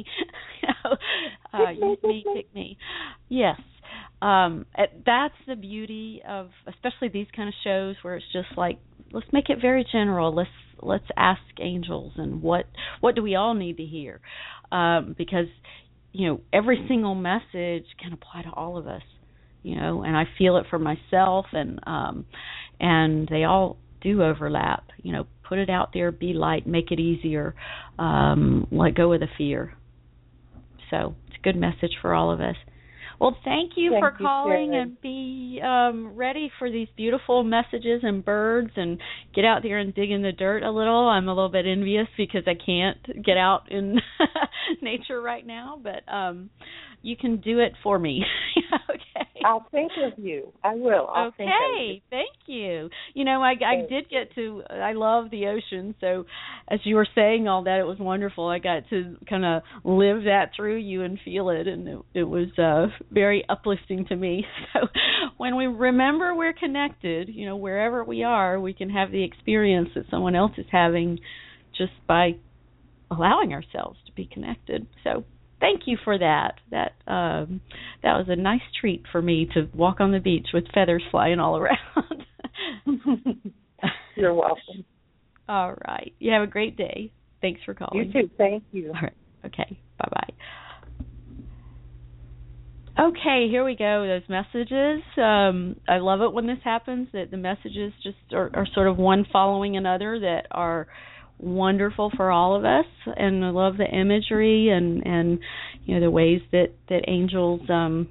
uh, use me, pick me. Yes. Um, that's the beauty of, especially these kind of shows where it's just like, let's make it very general. Let's let's ask angels, and what what do we all need to hear? Um, because you know every single message can apply to all of us. You know, and I feel it for myself, and um, and they all do overlap. You know, put it out there, be light, make it easier, um, let go of the fear. So it's a good message for all of us. Well, thank you thank for you, calling Sharon. and be um, ready for these beautiful messages and birds, and get out there and dig in the dirt a little. I'm a little bit envious because I can't get out in nature right now, but um, you can do it for me. Okay. I'll think of you. I will. I'll okay, think of you. Thank you. You know, I, I did get to, I love the ocean, so as you were saying all that, it was wonderful. I got to kind of live that through you and feel it, and it, it was uh, very uplifting to me. So when we remember we're connected, you know, wherever we are, we can have the experience that someone else is having just by allowing ourselves to be connected. So thank you for that. That um, that was a nice treat for me to walk on the beach with feathers flying all around. You're welcome. All right. You have a great day. Thanks for calling. You too. Thank you. All right. Okay. Bye-bye. Okay, here we go. Those messages. Um, I love it when this happens, that the messages just are, are sort of one following another that are wonderful for all of us. And I love the imagery and, and you know, the ways that, that angels um,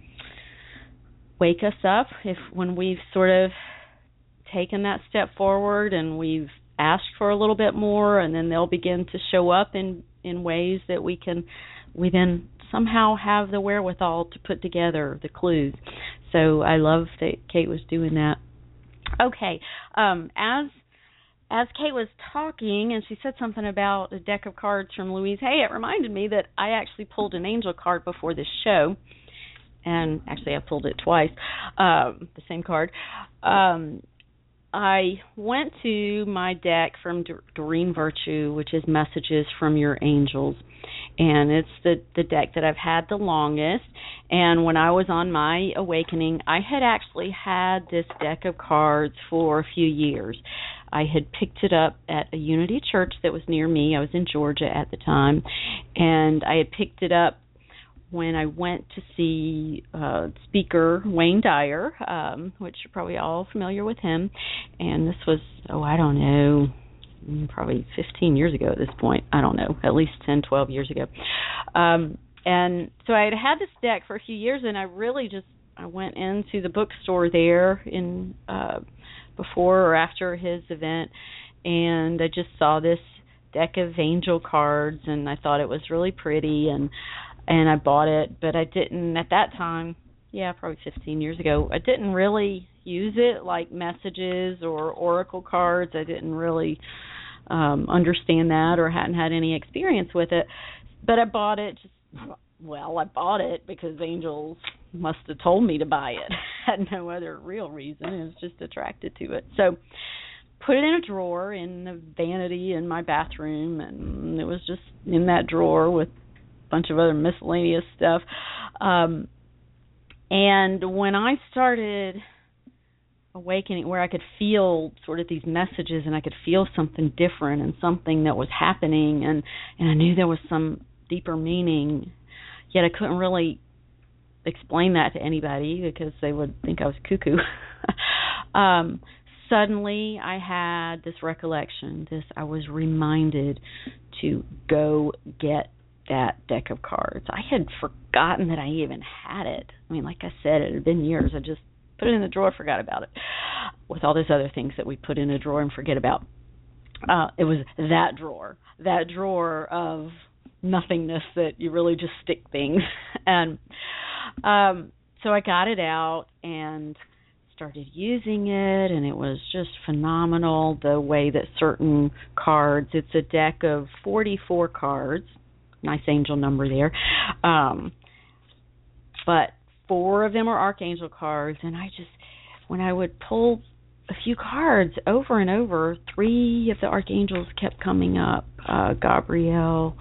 wake us up if when we've sort of taken that step forward and we've asked for a little bit more, and then they'll begin to show up in, in ways that we can we then somehow have the wherewithal to put together the clues. So I love that Kate was doing that. Okay, um, as as Kate was talking, and she said something about a deck of cards from Louise Hay, it reminded me that I actually pulled an angel card before this show, and actually I pulled it twice, um, the same card. Um, I went to my deck from Doreen Virtue, which is Messages from Your Angels, and it's the, the deck that I've had the longest. And when I was on my awakening, I had actually had this deck of cards for a few years. I had picked it up at a Unity church that was near me. I was in Georgia at the time, and I had picked it up when I went to see uh, speaker Wayne Dyer, um, which you're probably all familiar with him. And this was, oh, I don't know, probably fifteen years ago at this point. I don't know, at least ten, twelve years ago. Um, and so I had had this deck for a few years, and I really just, I went into the bookstore there in uh, before or after his event, and I just saw this deck of angel cards, and I thought it was really pretty, and and I bought it, but I didn't, at that time, yeah, probably fifteen years ago, I didn't really use it like messages or oracle cards. I didn't really um, understand that or hadn't had any experience with it, but I bought it just, well, I bought it because angels must have told me to buy it. I had no other real reason. I was just attracted to it. So put it in a drawer in the vanity in my bathroom, and it was just in that drawer with bunch of other miscellaneous stuff. Um, and when I started awakening, where I could feel sort of these messages and I could feel something different and something that was happening, and, and I knew there was some deeper meaning, yet I couldn't really explain that to anybody because they would think I was cuckoo. um, suddenly I had this recollection, this I was reminded to go get that deck of cards. I had forgotten that I even had it. I mean, like I said, it had been years. I just put it in the drawer, forgot about it, with all those other things that we put in a drawer and forget about. Uh, it was that drawer, that drawer of nothingness that you really just stick things. And um, so I got it out and started using it, and it was just phenomenal the way that certain cards, it's a deck of forty-four cards, nice angel number there. Um, but four of them are archangel cards, and I just, when I would pull a few cards over and over, three of the archangels kept coming up, uh, Gabriel,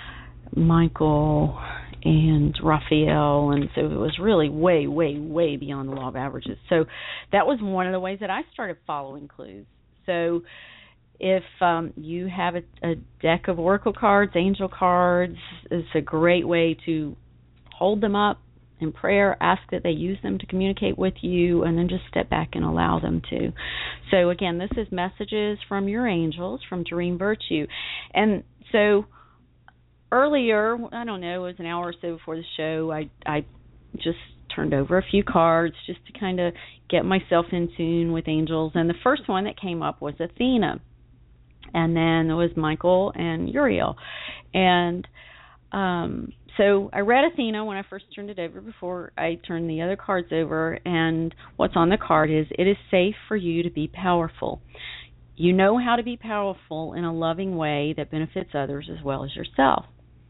Michael, and Raphael, and so it was really way, way, way beyond the law of averages. So that was one of the ways that I started following clues. So if um, you have a, a deck of oracle cards, angel cards, it's a great way to hold them up in prayer, ask that they use them to communicate with you, and then just step back and allow them to. So again, this is Messages from Your Angels from Doreen Virtue. And so earlier, I don't know, it was an hour or so before the show, I, I just turned over a few cards just to kind of get myself in tune with angels. And the first one that came up was Athena. And then it was Michael and Uriel. And um, so I read Athena when I first turned it over before I turned the other cards over, and what's on the card is, it is safe for you to be powerful. You know how to be powerful in a loving way that benefits others as well as yourself.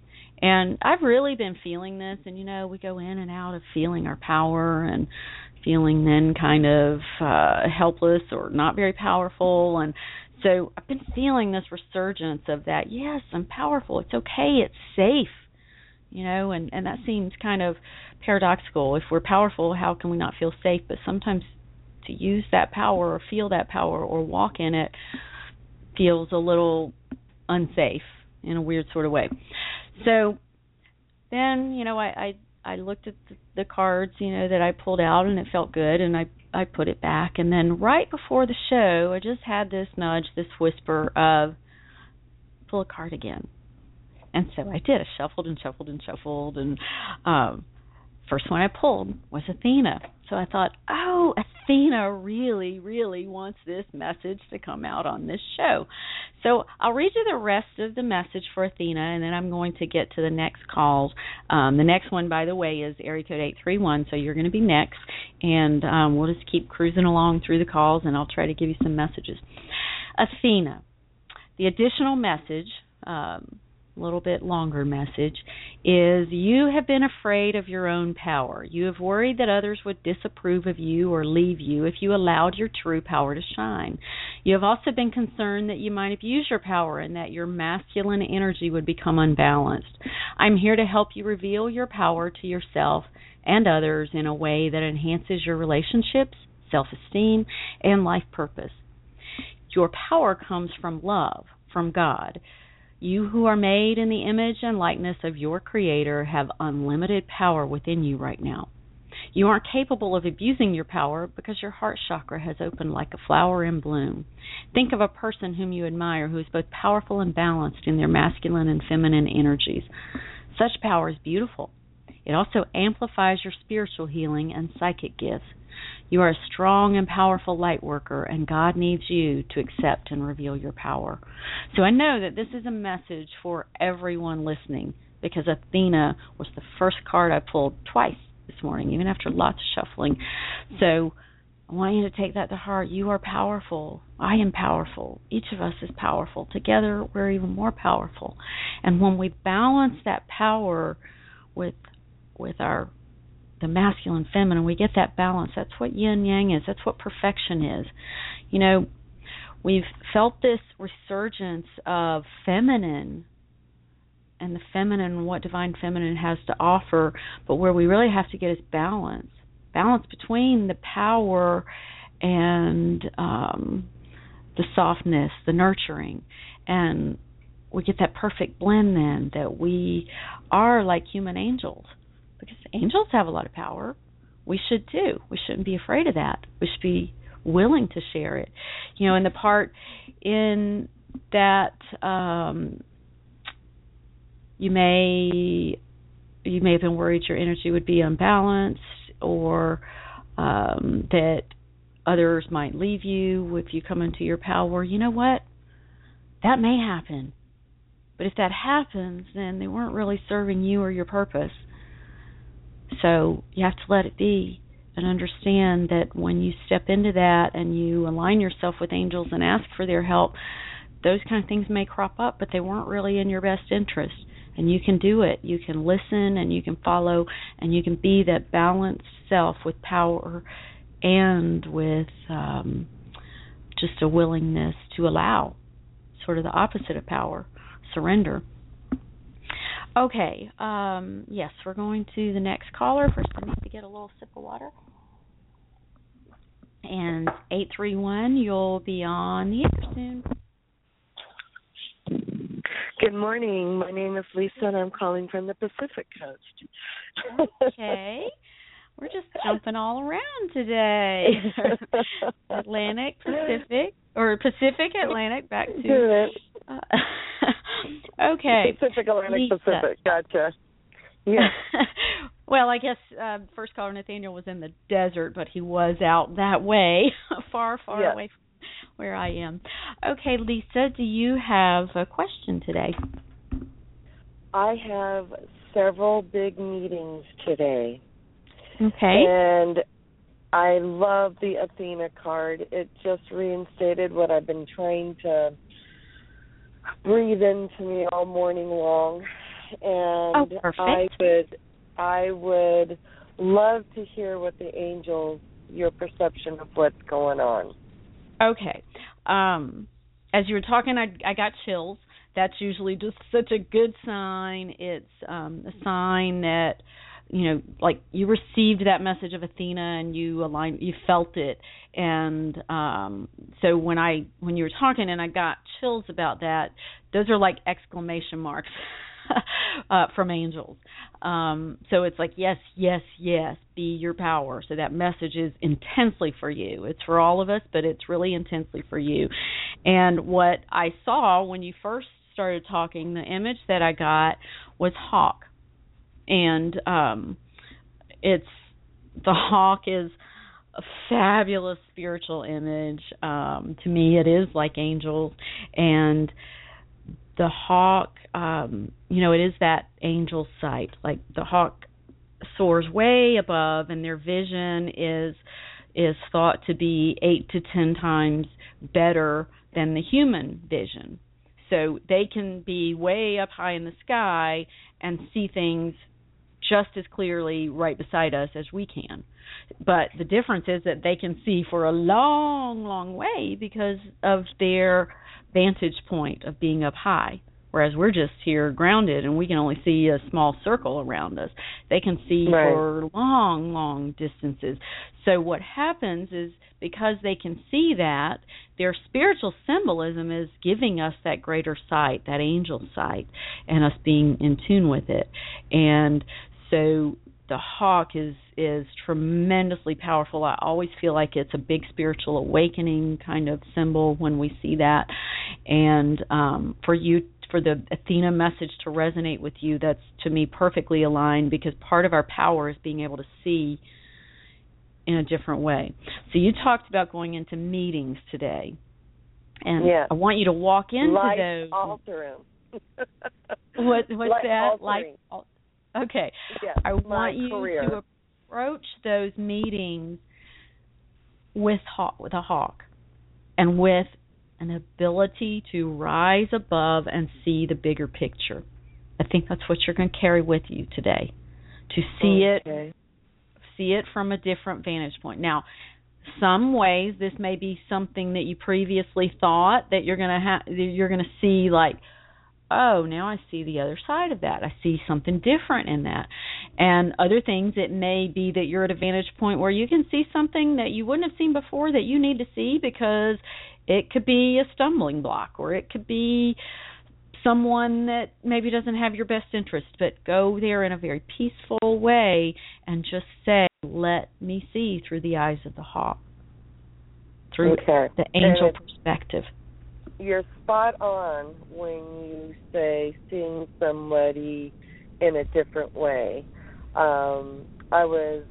And I've really been feeling this, and you know, we go in and out of feeling our power and feeling then kind of uh, helpless or not very powerful. And so I've been feeling this resurgence of that, yes, I'm powerful, it's okay, it's safe, you know, and, and that seems kind of paradoxical. If we're powerful, how can we not feel safe? But sometimes to use that power or feel that power or walk in it feels a little unsafe in a weird sort of way. So then, you know, I, I, I looked at the, the cards, you know, that I pulled out, and it felt good, and I, I put it back. And then right before the show, I just had this nudge, this whisper of, pull a card again. And so I did. I shuffled and shuffled and shuffled, and um, first one I pulled was Athena. So I thought, oh, Athena really, really wants this message to come out on this show. So I'll read you the rest of the message for Athena, and then I'm going to get to the next calls. Um, the next one, by the way, is area code eight three one, so you're going to be next. And um, we'll just keep cruising along through the calls, and I'll try to give you some messages. Athena, the additional message, um, a little bit longer message, is you have been afraid of your own power. You have worried that others would disapprove of you or leave you if you allowed your true power to shine. You have also been concerned that you might abuse your power and that your masculine energy would become unbalanced. I'm here to help you reveal your power to yourself and others in a way that enhances your relationships, self-esteem, and life purpose. Your power comes from love, from God. You who are made in the image and likeness of your Creator have unlimited power within you right now. You aren't capable of abusing your power because your heart chakra has opened like a flower in bloom. Think of a person whom you admire who is both powerful and balanced in their masculine and feminine energies. Such power is beautiful. It also amplifies your spiritual healing and psychic gifts. You are a strong and powerful light worker, and God needs you to accept and reveal your power. So I know that this is a message for everyone listening, because Athena was the first card I pulled twice this morning, even after lots of shuffling. So I want you to take that to heart. You are powerful. I am powerful. Each of us is powerful. Together, we're even more powerful. And when we balance that power with with our the masculine, feminine, we get that balance. That's what yin yang is. That's what perfection is. You know, we've felt this resurgence of feminine and the feminine, what divine feminine has to offer, but where we really have to get is balance. Balance between the power and um, the softness, the nurturing. And we get that perfect blend then, that we are like human angels. Because angels have a lot of power. We should too. We shouldn't be afraid of that. We should be willing to share it. You know, and the part in that um, you may you may have been worried your energy would be unbalanced, or um, that others might leave you if you come into your power. You know what? That may happen. But if that happens, then they weren't really serving you or your purpose. So you have to let it be and understand that when you step into that and you align yourself with angels and ask for their help, those kind of things may crop up, but they weren't really in your best interest. And you can do it. You can listen and you can follow, and you can be that balanced self with power and with um, just a willingness to allow, sort of the opposite of power, surrender. Okay, um, yes, we're going to the next caller. First, I need to get a little sip of water. And eight three one, you'll be on the air soon. Good morning. My name is Lisa, and I'm calling from the Pacific Coast. Okay. We're just jumping all around today. Atlantic, Pacific, or Pacific, Atlantic, back to... Uh, okay. Pacific, Atlantic, Lisa. Pacific. Gotcha. Yeah. Well, I guess uh, first caller Nathaniel was in the desert, but he was out that way, far, far yeah. away from where I am. Okay, Lisa, do you have a question today? I have several big meetings today. Okay. And I love the Athena card. It just reinstated what I've been trying to breathe into me all morning long. And oh, perfect. I would I would love to hear what the angels, your perception of what's going on. Okay. Um, as you were talking, I, I got chills. That's usually just such a good sign. It's um, a sign that, you know, like you received that message of Athena and you aligned, you felt it. And um, so when I when you were talking and I got chills about that, those are like exclamation marks uh, from angels. Um, so it's like, yes, yes, yes, be your power. So that message is intensely for you. It's for all of us, but it's really intensely for you. And what I saw when you first started talking, the image that I got was hawk. And um, it's the hawk is a fabulous spiritual image. Um, to me, it is like angels. And the hawk, um, you know, it is that angel sight. Like the hawk soars way above, and their vision is is thought to be eight to ten times better than the human vision. So they can be way up high in the sky and see things just as clearly right beside us as we can. But the difference is that they can see for a long, long way because of their vantage point of being up high, whereas we're just here grounded and we can only see a small circle around us. They can see right. for long, long distances. So what happens is because they can see that, their spiritual symbolism is giving us that greater sight, that angel sight, and us being in tune with it. And so the hawk is is tremendously powerful. I always feel like it's a big spiritual awakening kind of symbol when we see that. And um, for you, for the Athena message to resonate with you, that's to me perfectly aligned, because part of our power is being able to see in a different way. So you talked about going into meetings today, and yeah. I want you to walk into Life those. Altering. what, what's Life that? Altering. Life. Okay. Yes, I want you career. to approach those meetings with hawk, with a hawk, and with an ability to rise above and see the bigger picture. I think that's what you're going to carry with you today, to see okay. it, see it from a different vantage point. Now, some ways this may be something that you previously thought that you're going to have, you're going to see like, oh, now I see the other side of that. I see something different in that. And other things, it may be that you're at a vantage point where you can see something that you wouldn't have seen before that you need to see, because it could be a stumbling block, or it could be someone that maybe doesn't have your best interest, but go there in a very peaceful way and just say, let me see through the eyes of the hawk, through okay. the angel perspective. You're spot on when you say seeing somebody in a different way. Um, I was,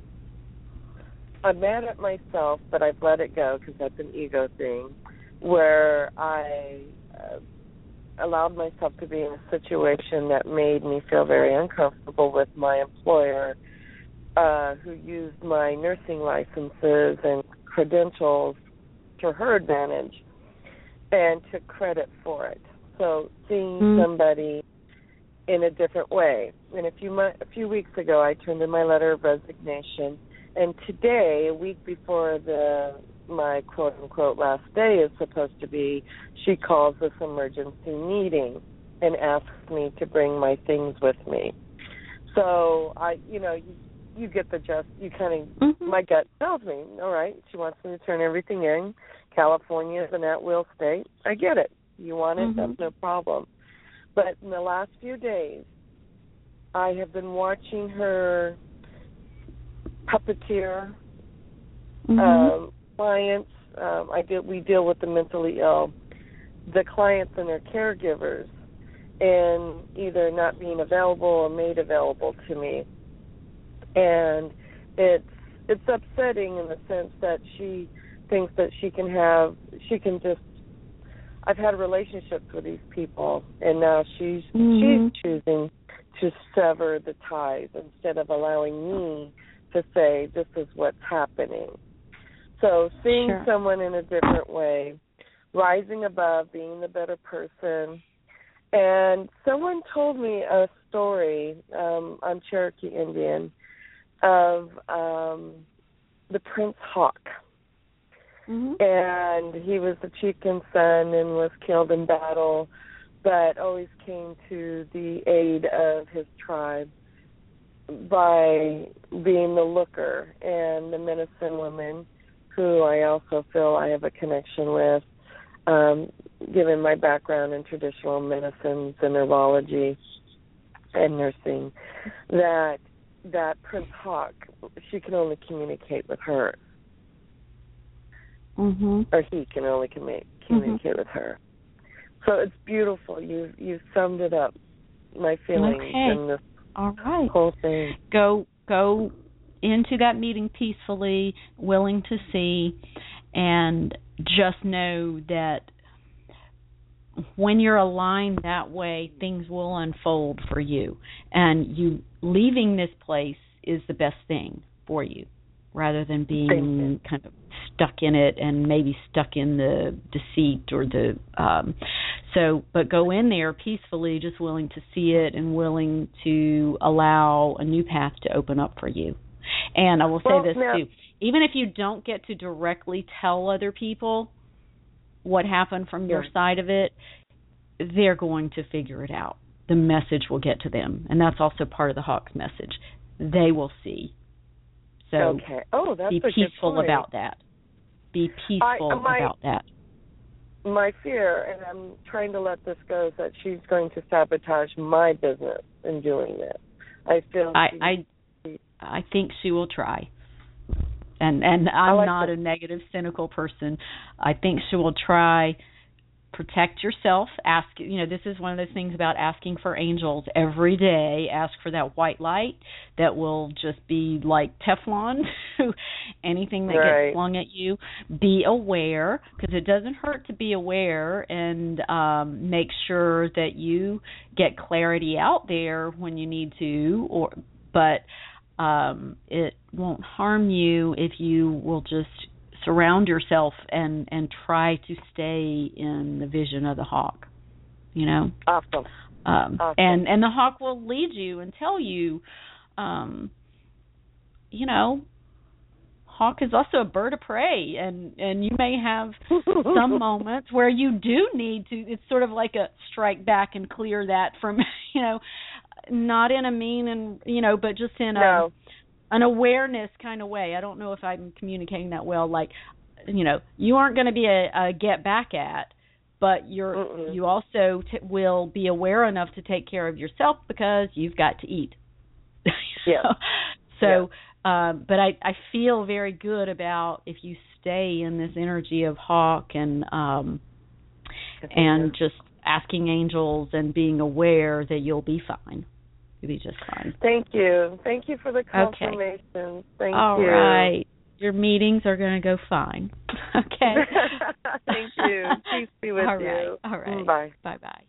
I'm mad at myself, but I've let it go because that's an ego thing, where I uh, allowed myself to be in a situation that made me feel very uncomfortable with my employer, uh, who used my nursing licenses and credentials to her advantage and took credit for it. So seeing mm. somebody in a different way. And a few mo- a few weeks ago, I turned in my letter of resignation. And today, a week before the my quote unquote last day is supposed to be, she calls this emergency meeting and asks me to bring my things with me. So I, you know, you, you get the just. You kind of mm-hmm. my gut tells me, all right, she wants me to turn everything in. California is an at-will state. I get it. You want it, mm-hmm. that's no problem. But in the last few days, I have been watching her puppeteer mm-hmm. um, clients. Um, I deal, we deal with the mentally ill. The clients and their caregivers, and either not being available or made available to me. And it's it's upsetting in the sense that she thinks that she can have, she can just, I've had relationships with these people, and now she's mm-hmm. she's choosing to sever the ties instead of allowing me to say, this is what's happening. So seeing Sure. someone in a different way, rising above, being the better person. And someone told me a story, um, I'm Cherokee Indian, of um, the Prince Hawk. Mm-hmm. And he was the chieftain's son and was killed in battle, but always came to the aid of his tribe by being the looker and the medicine woman, who I also feel I have a connection with, um, given my background in traditional medicines and herbology and nursing, that that Prince Hawk, she can only communicate with her. Mm-hmm. Or he can only commu- communicate mm-hmm. with her. So it's beautiful. You you summed it up, my feelings Okay. in this All right. whole thing. Go go into that meeting peacefully, willing to see, and just know that when you're aligned that way, things will unfold for you. And you leaving this place is the best thing for you, rather than being kind of stuck in it and maybe stuck in the deceit or the um so but go in there peacefully, just willing to see it and willing to allow a new path to open up for you. And I will say well, this now, too, even if you don't get to directly tell other people what happened from your yeah. side of it, they're going to figure it out. The message will get to them, and that's also part of the Hawk's message. They will see. So okay. Oh, that's be a good peaceful point. about that. Be peaceful I, my, about that. My fear, and I'm trying to let this go, is that she's going to sabotage my business in doing this. I feel I she, I, I think she will try. And and I'm like not this. a negative, cynical person. I think she will try. Protect yourself. Ask, you know, this is one of those things about asking for angels every day. Ask for that white light that will just be like Teflon. Anything that right. gets flung at you, be aware, because it doesn't hurt to be aware, and um, make sure that you get clarity out there when you need to. Or, but um, it won't harm you if you will just surround yourself and, and try to stay in the vision of the Hawk, you know? Awesome. Um, awesome. And, and the Hawk will lead you and tell you, um, you know, Hawk is also a bird of prey, and, and you may have some moments where you do need to, it's sort of like a strike back and clear that from, you know, not in a mean and, you know, but just in no. a, an awareness kind of way. I don't know if I'm communicating that well. Like, you know, you aren't going to be a, a get back at, but you're Mm-mm. you also t- will be aware enough to take care of yourself because you've got to eat. Yeah. so, yeah. Um, but I, I feel very good about if you stay in this energy of Hawk and um, and just asking angels and being aware that you'll be fine. You'll be just fine. Thank you. Thank you for the confirmation. Okay. Thank All you. All right. Your meetings are going to go fine. Okay. Thank you. Peace be with All you. Right. All right. Bye. Bye-bye.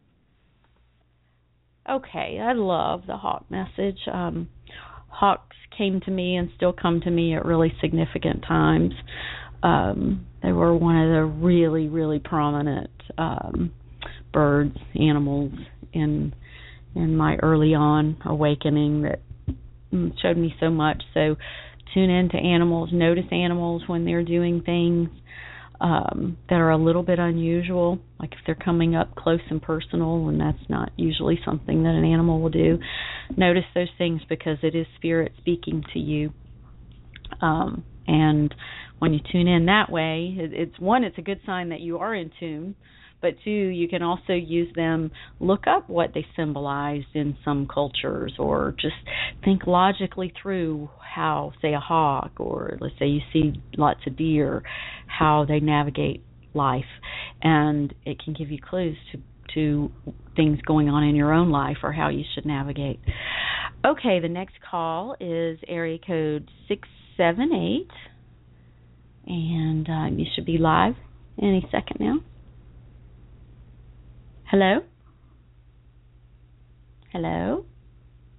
Okay. I love the Hawk message. Um, Hawks came to me and still come to me at really significant times. Um, they were one of the really, really prominent um, birds, animals in in my early on awakening that showed me so much. So tune in to animals, notice animals when they're doing things um, that are a little bit unusual, like if they're coming up close and personal, and that's not usually something that an animal will do. Notice those things because it is spirit speaking to you. Um, and when you tune in that way, it, it's one, it's a good sign that you are in tune. But two, you can also use them, look up what they symbolized in some cultures, or just think logically through how, say, a hawk, or let's say you see lots of deer, how they navigate life. And it can give you clues to, to things going on in your own life or how you should navigate. Okay, the next call is area code six seven eight, and uh, you should be live any second now. Hello? Hello?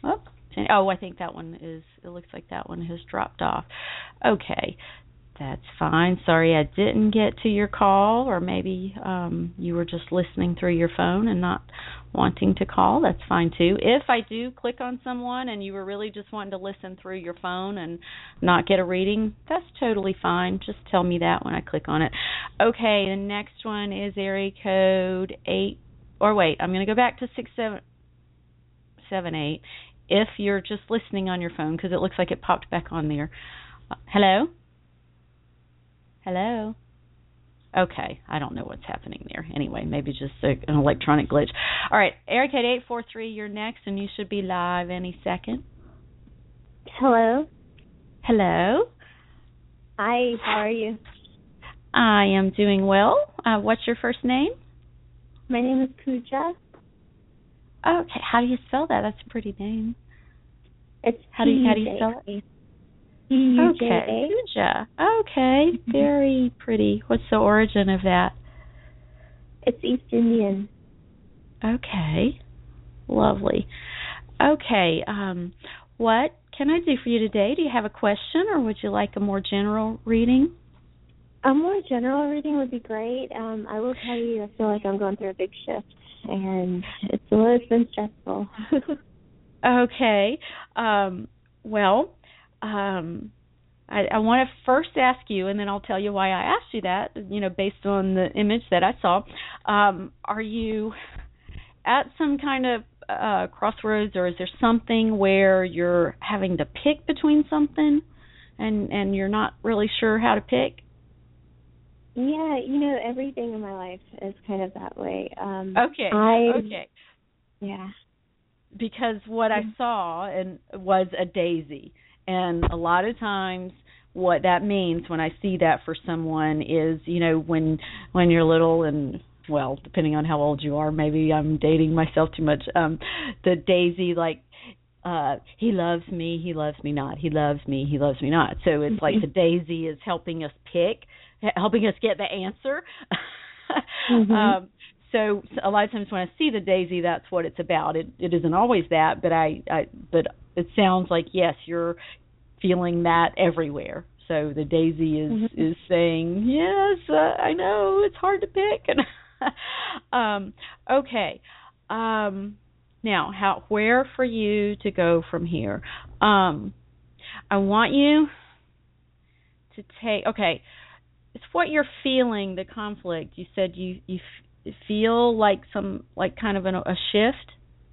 Oh, oh, I think that one is, it looks like that one has dropped off. Okay, that's fine. Sorry I didn't get to your call, or maybe um, you were just listening through your phone and not wanting to call. That's fine too. If I do click on someone and you were really just wanting to listen through your phone and not get a reading, that's totally fine. Just tell me that when I click on it. Okay, the next one is area code eight, or wait, I'm going to go back to six seven seven eight. If you're just listening on your phone, because it looks like it popped back on there. Uh, hello? Hello? Okay, I don't know what's happening there. Anyway, maybe just a, an electronic glitch. All right, area code eight four three, you're next, and you should be live any second. Hello. Hello. Hi, how are you? I am doing well. Uh, what's your first name? My name is Pooja. Okay, how do you spell that? That's a pretty name. It's how do you, how do you spell it? P U J A. Okay, Pooja. Okay, very pretty. What's the origin of that? It's East Indian. Okay, lovely. Okay, um, what can I do for you today? Do you have a question, or would you like a more general reading? A more general reading would be great. Um, I will tell you, I feel like I'm going through a big shift, and it's well, it's been stressful. Okay. Um, well, um, I, I want to first ask you, and then I'll tell you why I asked you that, you know, based on the image that I saw. Um, are you at some kind of uh, crossroads, or is there something where you're having to pick between something and, and you're not really sure how to pick? Yeah, you know, everything in my life is kind of that way. Um, okay, I, okay. Yeah. Because what I saw and was a daisy, and a lot of times what that means when I see that for someone is, you know, when when you're little and, well, depending on how old you are, maybe I'm dating myself too much, um, the daisy, like, uh, he loves me, he loves me not, he loves me, he loves me not. So it's like the daisy is helping us pick, helping us get the answer. mm-hmm. um, so, so a lot of times when I see the daisy, that's what it's about. It it isn't always that, but I, I but it sounds like, yes, you're feeling that everywhere. So the daisy is mm-hmm. is saying, yes, uh, I know it's hard to pick. um, okay. Um, now, how where for you to go from here? Um, I want you to take. Okay, it's what you're feeling. The conflict. You said you you. feel like some like kind of an, a shift.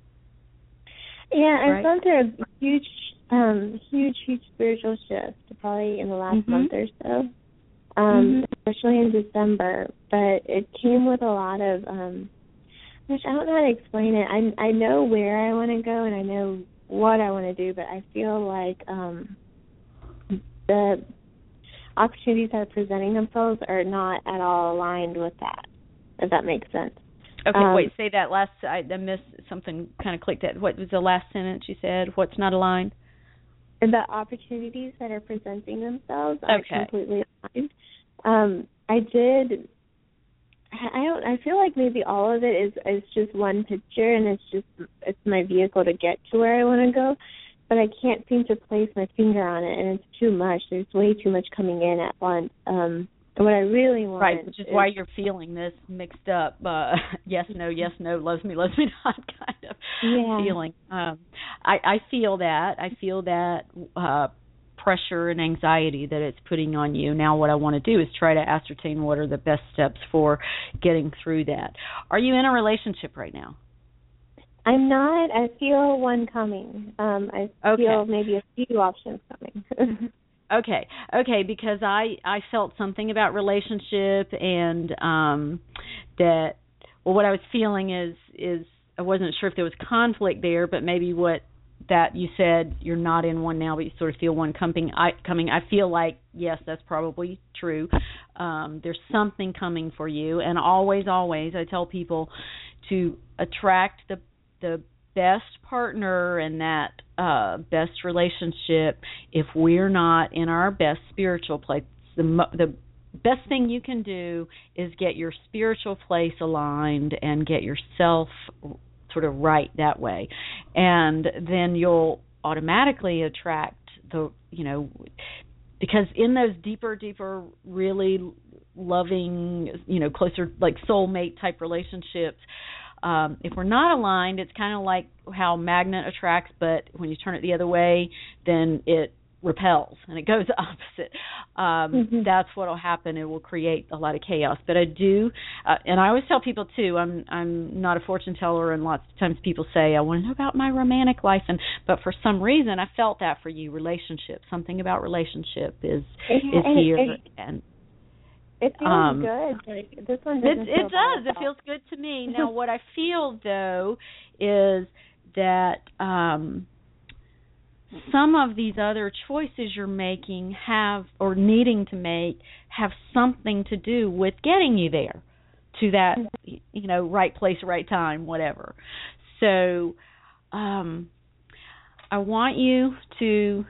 Yeah, I've right? gone through a huge, um, huge, huge spiritual shift probably in the last mm-hmm. month or so, um, mm-hmm. especially in December. But it came with a lot of, um, which I don't know how to explain it. I I know where I want to go and I know what I want to do, but I feel like um, the opportunities that are presenting themselves are not at all aligned with that. If that makes sense. Okay, um, wait, say that last, I, I missed something, kind of clicked at, what was the last sentence you said? What's not aligned? The opportunities that are presenting themselves are okay. completely aligned. Um, I did, I don't, I feel like maybe all of it is, is just one picture and it's just, it's my vehicle to get to where I want to go, but I can't seem to place my finger on it and it's too much. There's way too much coming in at once. Um, And what I really want, right, which is, is why you're feeling this mixed up, uh, yes, no, yes, no, loves me, loves me not kind of yeah. feeling. Um, I, I feel that. I feel that uh, pressure and anxiety that it's putting on you. Now what I want to do is try to ascertain what are the best steps for getting through that. Are you in a relationship right now? I'm not. I feel one coming. Um, I okay. feel maybe a few options coming. Okay, okay, because I, I felt something about relationship and um, that, well, what I was feeling is, is I wasn't sure if there was conflict there, but maybe what that you said you're not in one now, but you sort of feel one coming. I, coming. I feel like, yes, that's probably true. Um, there's something coming for you, and always, always, I tell people to attract the the best partner and that uh, best relationship. If we're not in our best spiritual place, the the best thing you can do is get your spiritual place aligned and get yourself sort of right that way. And then you'll automatically attract the, you know, because in those deeper, deeper, really loving, you know, closer, like soulmate type relationships, um, if we're not aligned, it's kind of like how magnet attracts, but when you turn it the other way, then it repels and it goes opposite. Um, mm-hmm. That's what will happen. It will create a lot of chaos. But I do, uh, and I always tell people too, I'm I'm not a fortune teller, and lots of times people say, I want to know about my romantic life, and but for some reason I felt that for you, relationship, something about relationship is yeah, is and, here. and, and it feels um, good. Like, this one it, doesn't it feel does. bad. It feels good to me. Now, what I feel though is that um, some of these other choices you're making have, or needing to make, have something to do with getting you there, to that, you know, right place, right time, whatever. So, um, I want you to,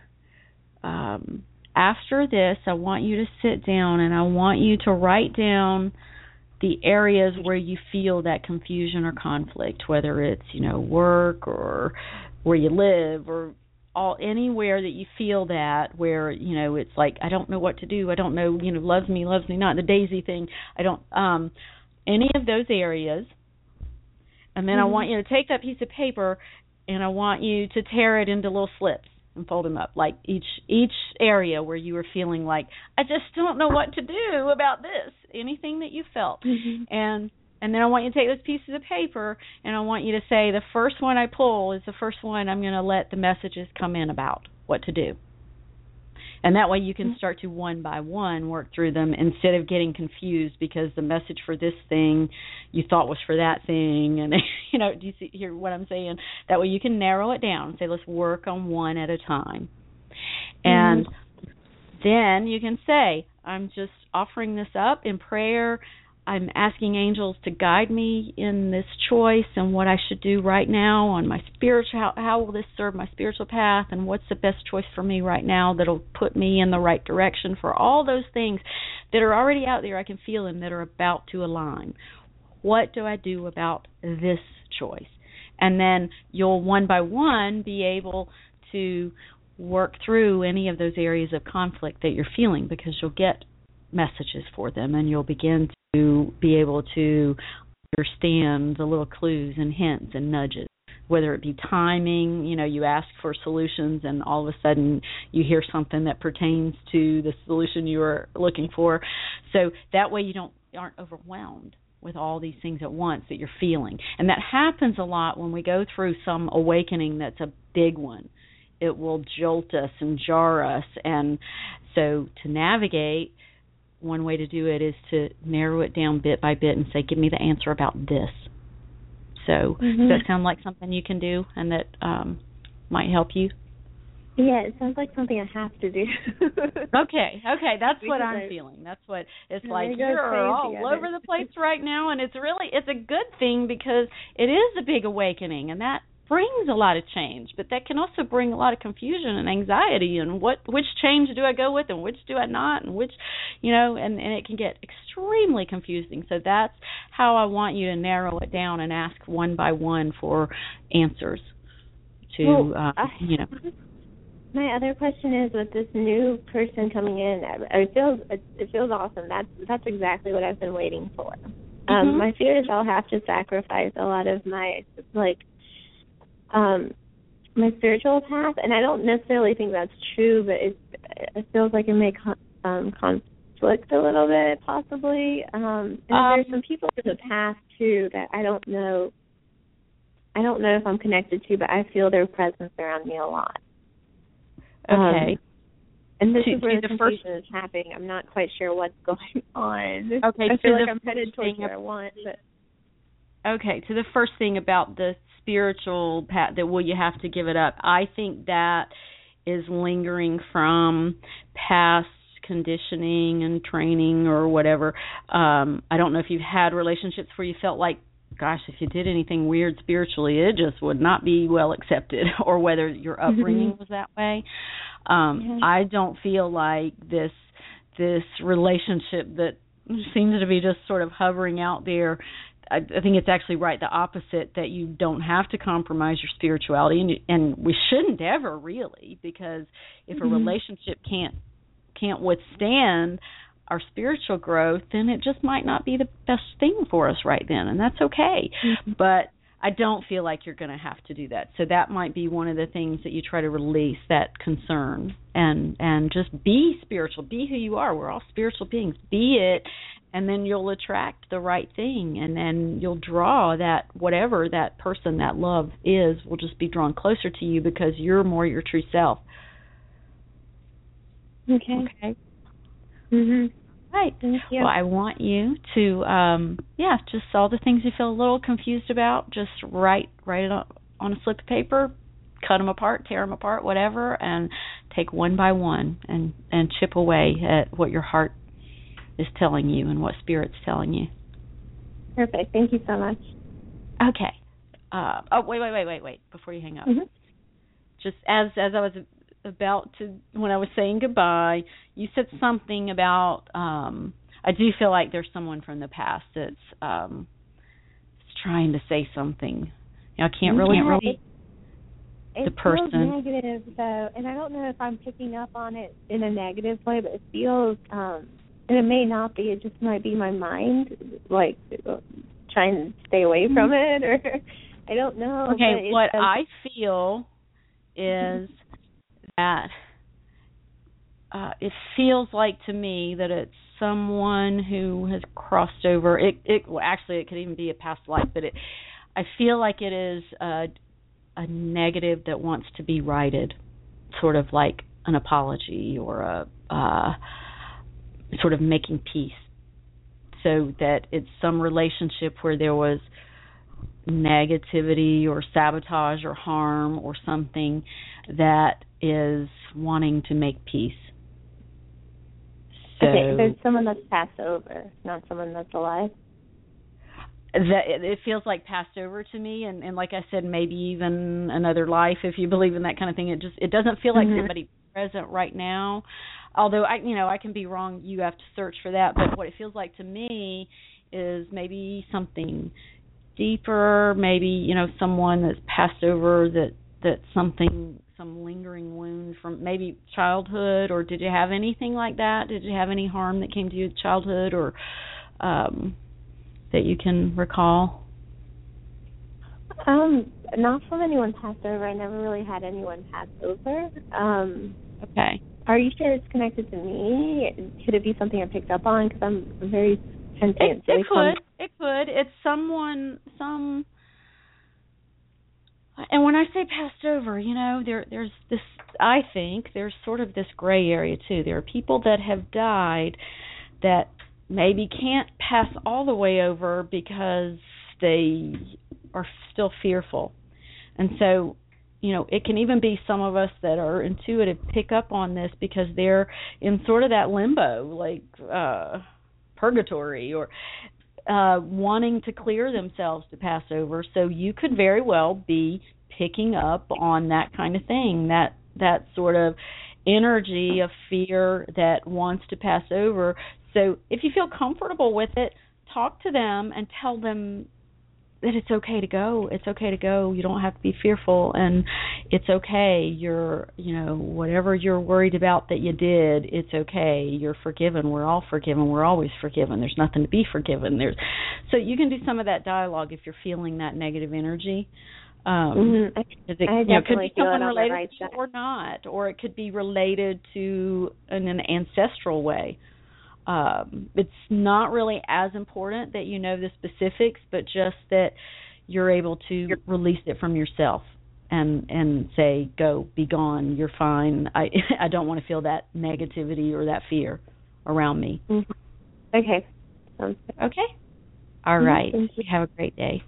um, after this, I want you to sit down and I want you to write down the areas where you feel that confusion or conflict, whether it's, you know, work or where you live or all anywhere that you feel that, where, you know, it's like, I don't know what to do, I don't know, you know, loves me, loves me not, the daisy thing, I don't, um, any of those areas. And then mm-hmm. I want you to take that piece of paper and I want you to tear it into little slips and fold them up, like each each area where you were feeling like, I just don't know what to do about this, anything that you felt. Mm-hmm. And And then I want you to take those pieces of paper and I want you to say the first one I pull is the first one I'm going to let the messages come in about what to do. And that way you can start to one by one work through them instead of getting confused because the message for this thing you thought was for that thing. And, you know, do you see, hear what I'm saying? That way you can narrow it down and say, let's work on one at a time. And mm-hmm. then you can say, I'm just offering this up in prayer. I'm asking angels to guide me in this choice and what I should do right now on my spiritual, how, how will this serve my spiritual path, and what's the best choice for me right now that'll put me in the right direction for all those things that are already out there I can feel and that are about to align. What do I do about this choice? And then you'll one by one be able to work through any of those areas of conflict that you're feeling, because you'll get messages for them and you'll begin to be able to understand the little clues and hints and nudges, whether it be timing, you know, you ask for solutions and all of a sudden you hear something that pertains to the solution you were looking for. So that way you don't aren't overwhelmed with all these things at once that you're feeling. And that happens a lot when we go through some awakening that's a big one. It will jolt us and jar us. And so to navigate, one way to do it is to narrow it down bit by bit and say, give me the answer about this. So mm-hmm. does that sound like something you can do and that um, might help you? Yeah, it sounds like something I have to do. okay, okay, that's because what I'm I, feeling. That's what it's I like. You're all over the place right now, and it's really, it's a good thing because it is a big awakening, and that brings a lot of change, but that can also bring a lot of confusion and anxiety and what which change do I go with and which do I not, and which, you know, and, and it can get extremely confusing. So that's how I want you to narrow it down and ask one by one for answers to, well, uh, I, you know. My other question is, with this new person coming in, it feels it feels awesome. That's that's exactly what I've been waiting for. Mm-hmm. Um, my fear is I'll have to sacrifice a lot of my like. Um, my spiritual path, and I don't necessarily think that's true, but it, it feels like it may con- um, conflict a little bit, possibly. Um, and um, there's some people in the past too that I don't know. I don't know if I'm connected to, but I feel their presence around me a lot. Okay. Um, and this to, is where the the confusion first... is happening. I'm not quite sure what's going on. Okay. I feel so like I'm headed towards where I want, but. Okay. So the first thing about the spiritual path, that will you have to give it up, I think that is lingering from past conditioning and training or whatever. Um, I don't know if you've had relationships where you felt like, gosh, if you did anything weird spiritually, it just would not be well accepted, or whether your upbringing mm-hmm. was that way. Um, yeah. I don't feel like this this relationship that seems to be just sort of hovering out there I, I think it's actually right the opposite, that you don't have to compromise your spirituality, and, and we shouldn't ever, really, because if mm-hmm. a relationship can't can't withstand our spiritual growth, then it just might not be the best thing for us right then, and that's okay. Mm-hmm. But I don't feel like you're going to have to do that. So that might be one of the things that you try to release, that concern, and and just be spiritual, be who you are. We're all spiritual beings. Be it, and then you'll attract the right thing, and then you'll draw that, whatever that person, that love is, will just be drawn closer to you because you're more your true self. Okay. Okay. Mhm. Right. Thank you. Well, I want you to, um, yeah, just all the things you feel a little confused about, just write write it on, on a slip of paper, cut them apart, tear them apart, whatever, and take one by one and, and chip away at what your heart is telling you and what Spirit's telling you. Perfect. Thank you so much. Okay. Uh, oh, wait, wait, wait, wait, wait, before you hang up. Mm-hmm. Just as as I was about to, when I was saying goodbye, you said something about, um, I do feel like there's someone from the past that's um, trying to say something. You know, I can't really, yeah, really, it, the it person. feels negative, though, and I don't know if I'm picking up on it in a negative way, but it feels, um, and it may not be, it just might be my mind, like, trying to stay away from it, or I don't know. Okay, what I feel is that uh, it feels like to me that it's someone who has crossed over. It, it well, actually, it could even be a past life, but it. I feel like it is a, a negative that wants to be righted, sort of like an apology or a uh, sort of making peace, so that it's some relationship where there was negativity or sabotage or harm or something that is wanting to make peace. So okay, there's someone that's passed over, not someone that's alive. That it feels like passed over to me, and, and like I said, maybe even another life, if you believe in that kind of thing. It just it doesn't feel like mm-hmm. somebody present right now. Although I you know I can be wrong. You have to search for that. But what it feels like to me is maybe something deeper, maybe, you know, someone that's passed over, that that something, some lingering wound from maybe childhood, or did you have anything like that? Did you have any harm that came to you in childhood, or um, that you can recall? Um, not from anyone passed over. I never really had anyone pass over. Um, okay. Are you sure it's connected to me? Could it be something I picked up on? Because I'm very sensitive. It, it could. It could. It's someone, some, and when I say passed over, you know, there, there's this, I think there's sort of this gray area too. There are people that have died that maybe can't pass all the way over because they are still fearful. And so, you know, it can even be some of us that are intuitive pick up on this because they're in sort of that limbo, like uh, purgatory, or uh, wanting to clear themselves to pass over. So you could very well be picking up on that kind of thing, that that sort of energy of fear that wants to pass over. So if you feel comfortable with it, talk to them and tell them that it's okay to go. It's okay to go. You don't have to be fearful, and it's okay. You're, you know, whatever you're worried about that you did, it's okay. You're forgiven. We're all forgiven. We're always forgiven. There's nothing to be forgiven. There's, so you can do some of that dialogue if you're feeling that negative energy. Um, mm-hmm. I, it, I you know, it could be feel someone it related right to you side. or not, or it could be related to in an ancestral way. Um, it's not really as important that you know the specifics, but just that you're able to release it from yourself and and say, go, be gone, you're fine. I I don't want to feel that negativity or that fear around me. Mm-hmm. Okay. Sounds good. Okay? All mm-hmm. right. Thank you. Have a great day.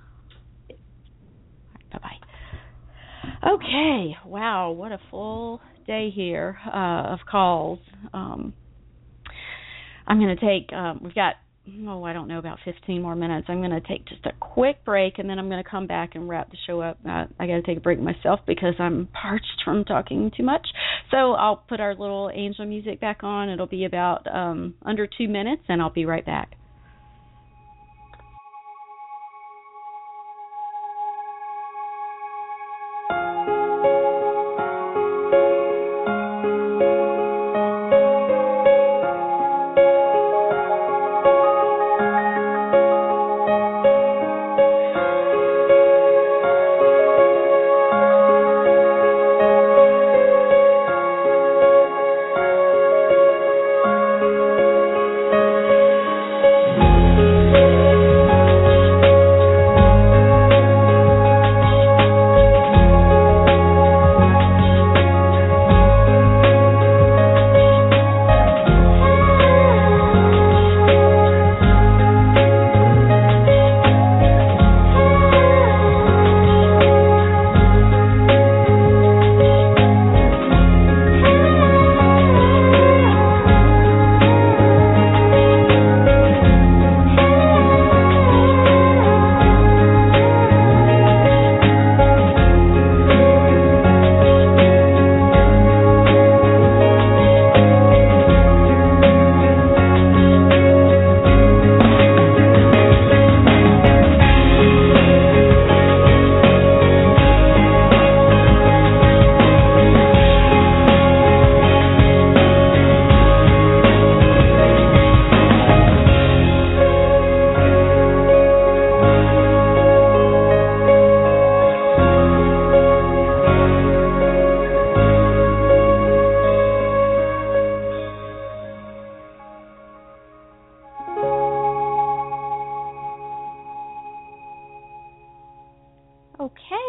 Bye-bye. Okay. Wow, what a full day here uh, of calls. Um I'm going to take, um, we've got, oh, I don't know, about fifteen more minutes. I'm going to take just a quick break, and then I'm going to come back and wrap the show up. Uh, I got to take a break myself because I'm parched from talking too much. So I'll put our little angel music back on. It'll be about um, under two minutes, and I'll be right back.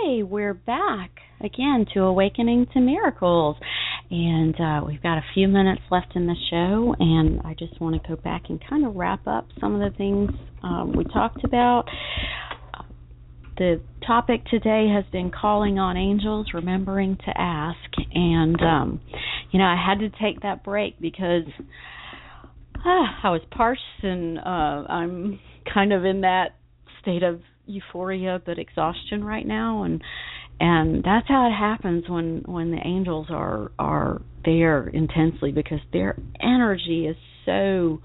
Okay, we're back again to Awakening to Miracles. And uh, we've got a few minutes left in the show, and I just want to go back and kind of wrap up some of the things um, we talked about. The topic today has been calling on angels, remembering to ask. And, um, you know, I had to take that break because ah, I was parched, and uh, I'm kind of in that state of euphoria but exhaustion right now, and and that's how it happens when when the angels are are there intensely, because their energy is so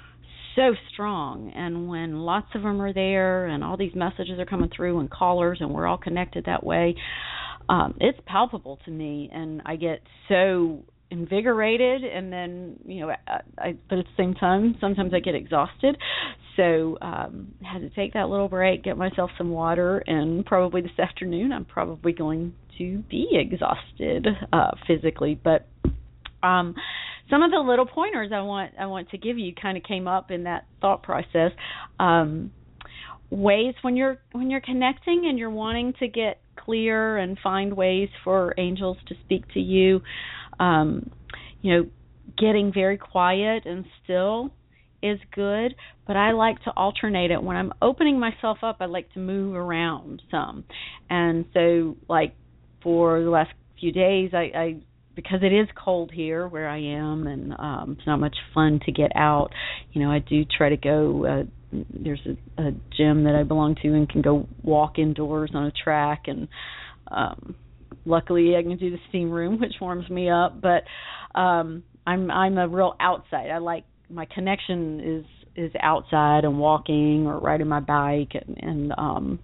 so strong, and when lots of them are there and all these messages are coming through and callers and we're all connected that way, um, it's palpable to me, and I get so invigorated, and then, you know, I, I, but at the same time, sometimes I get exhausted. So um, I had to take that little break, get myself some water, and probably this afternoon I'm probably going to be exhausted uh, physically. But um, some of the little pointers I want I want to give you kind of came up in that thought process. Um, ways when you're when you're connecting and you're wanting to get clear and find ways for angels to speak to you. Um, you know, getting very quiet and still is good, but I like to alternate it. When I'm opening myself up, I like to move around some. And so, like, for the last few days, I, I because it is cold here where I am, and um, it's not much fun to get out, you know, I do try to go, uh, there's a, a gym that I belong to and can go walk indoors on a track, and um luckily, I can do the steam room, which warms me up. But um, I'm I'm a real outside. I like my connection is is outside and walking or riding my bike, and, and um,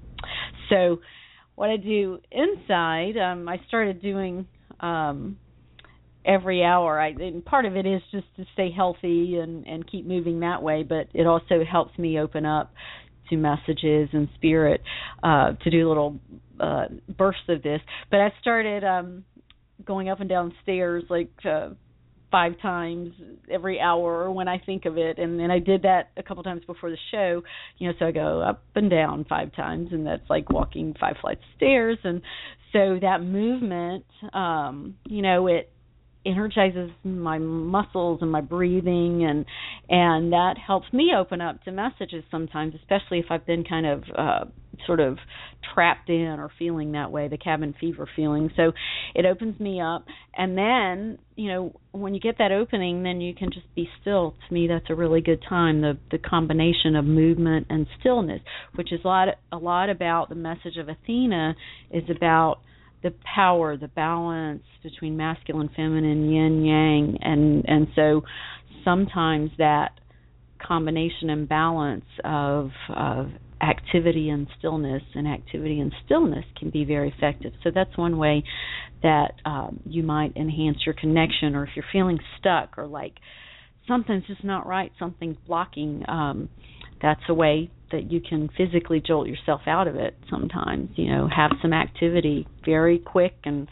so what I do inside, um, I started doing um, every hour. I and part of it is just to stay healthy and and keep moving that way, but it also helps me open up to messages and spirit, uh, to do little uh, bursts of this. But I started um, going up and down stairs like uh, five times every hour when I think of it. And then I did that a couple times before the show, you know, so I go up and down five times, and that's like walking five flights of stairs. And so that movement, um, you know, it energizes my muscles and my breathing, and and that helps me open up to messages sometimes, especially if I've been kind of uh, sort of trapped in or feeling that way, the cabin fever feeling. So it opens me up, and then, you know, when you get that opening, then you can just be still. To me, that's a really good time, the the combination of movement and stillness, which is a lot, a lot about the message of Athena, is about the power, the balance between masculine, feminine, yin, yang, and and so sometimes that combination and balance of of activity and stillness, and activity and stillness can be very effective. So that's one way that um, you might enhance your connection, or if you're feeling stuck or like something's just not right, something's blocking, um, that's a way that you can physically jolt yourself out of it sometimes. You know, have some activity very quick, and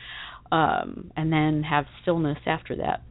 um, and then have stillness after that.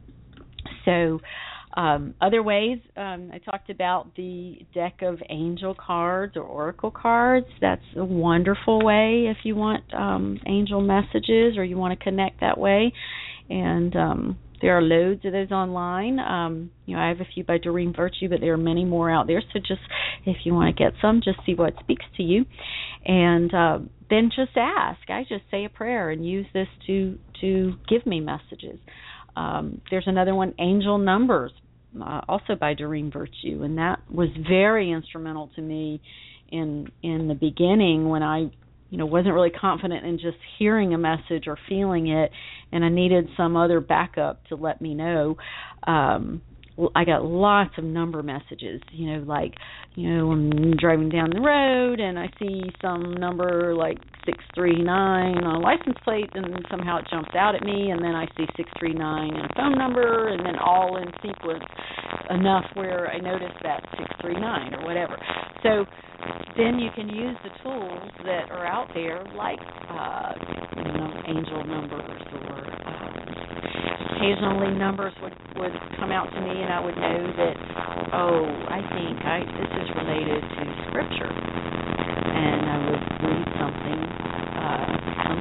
So um, other ways, um, I talked about the deck of angel cards or oracle cards. That's a wonderful way if you want um, angel messages, or you want to connect that way. And um, there are loads of those online. Um, you know, I have a few by Doreen Virtue, but there are many more out there. So just, if you want to get some, just see what speaks to you. And uh, then just ask. I just say a prayer and use this to, to give me messages. Um, there's another one, Angel Numbers, uh, also by Doreen Virtue. And that was very instrumental to me in in the beginning, when I you know, wasn't really confident in just hearing a message or feeling it, and I needed some other backup to let me know. Um, I got lots of number messages, you know, like, you know, I'm driving down the road and I see some number like six three nine on a license plate, and somehow it jumps out at me, and then I see six three nine and a phone number, and then all in sequence enough where I notice that six three nine or whatever. So then you can use the tools that are out there, like uh, you know, angel numbers, or um, occasionally numbers would, would come out to me, and I would know that, oh, I think I this is related to Scripture, and I would read something uh,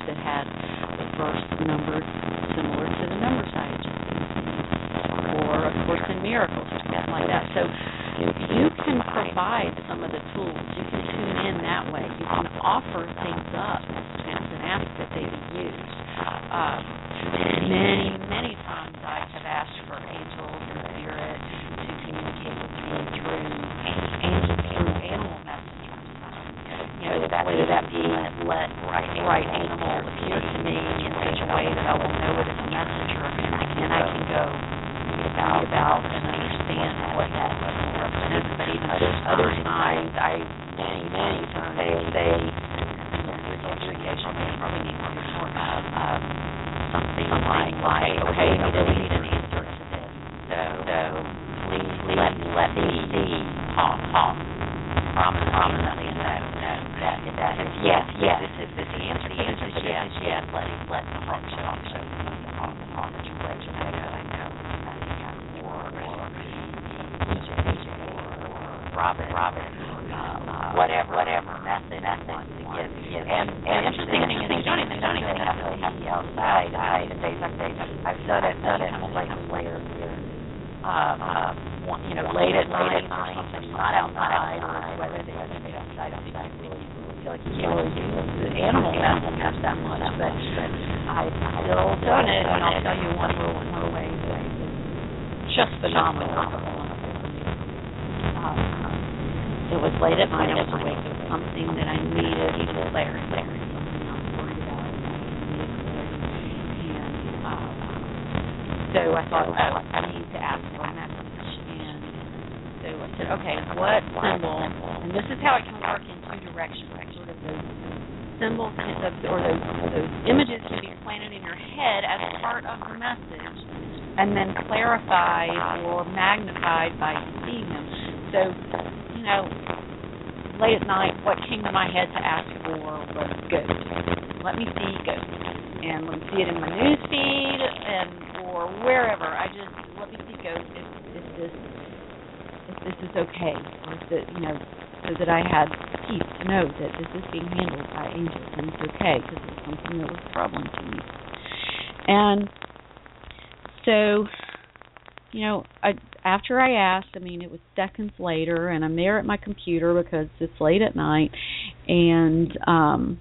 that had the verse numbered similar to the numbers I had just used, or A Course in Miracles, something like that. So you can provide some of the tools. You can tune in that way. You can offer things up and ask that they be used. Um, many, many times I have asked for angels and spirit to communicate with me through through animal messengers. You know, whether that be let right animal appear to me in such a way that I will know it as a messenger, and I can, I can go about, about and understand what that represents. But even other times, I many, many times they say, probably need to do more um, something like, like, okay, we need an answer to this. So, so please, please let me let me see, talk, talk, promise, prominently, and that, that, that, that is yes, yes. This is this the answer. The answer is yes, yes. Let it, let the heart show, show the talk, the talk that you let you know. I know or Robin, Robin, uh, whatever, whatever method, method to give, give. And and interesting thing is, you don't even don't even have to have the outside. I say something. I've done it, done it like later, um, um, you know, late at night or something, not outside, or whether they have to be outside, outside. Really, feel like you can't really use the animal message that much, but I've still done it, and I'll tell you one more, one more way. Just phenomenal. Um, it was late at night. I was awake with something that I needed to clarity. Clarity. Something I was worried about. And um, so I thought, oh, I need to ask for a message. And so I said, okay, what symbol? And this is how it can work in two directions. Sort of those symbols or those, those images can be planted in your head as part of the message, and then clarified or magnified by seeing them. So, you know, late at night, what came to my head to ask for was ghosts. Let me see ghosts, and let me see it in my news feed, and or wherever. I just let me see ghosts. If, if this, if this is okay, or if it, you know, so that I had peace to know that this is being handled by angels and it's okay because it's something that was troubling to me. And so, you know, I, after I asked, I mean, it was seconds later, and I'm there at my computer because it's late at night, and um,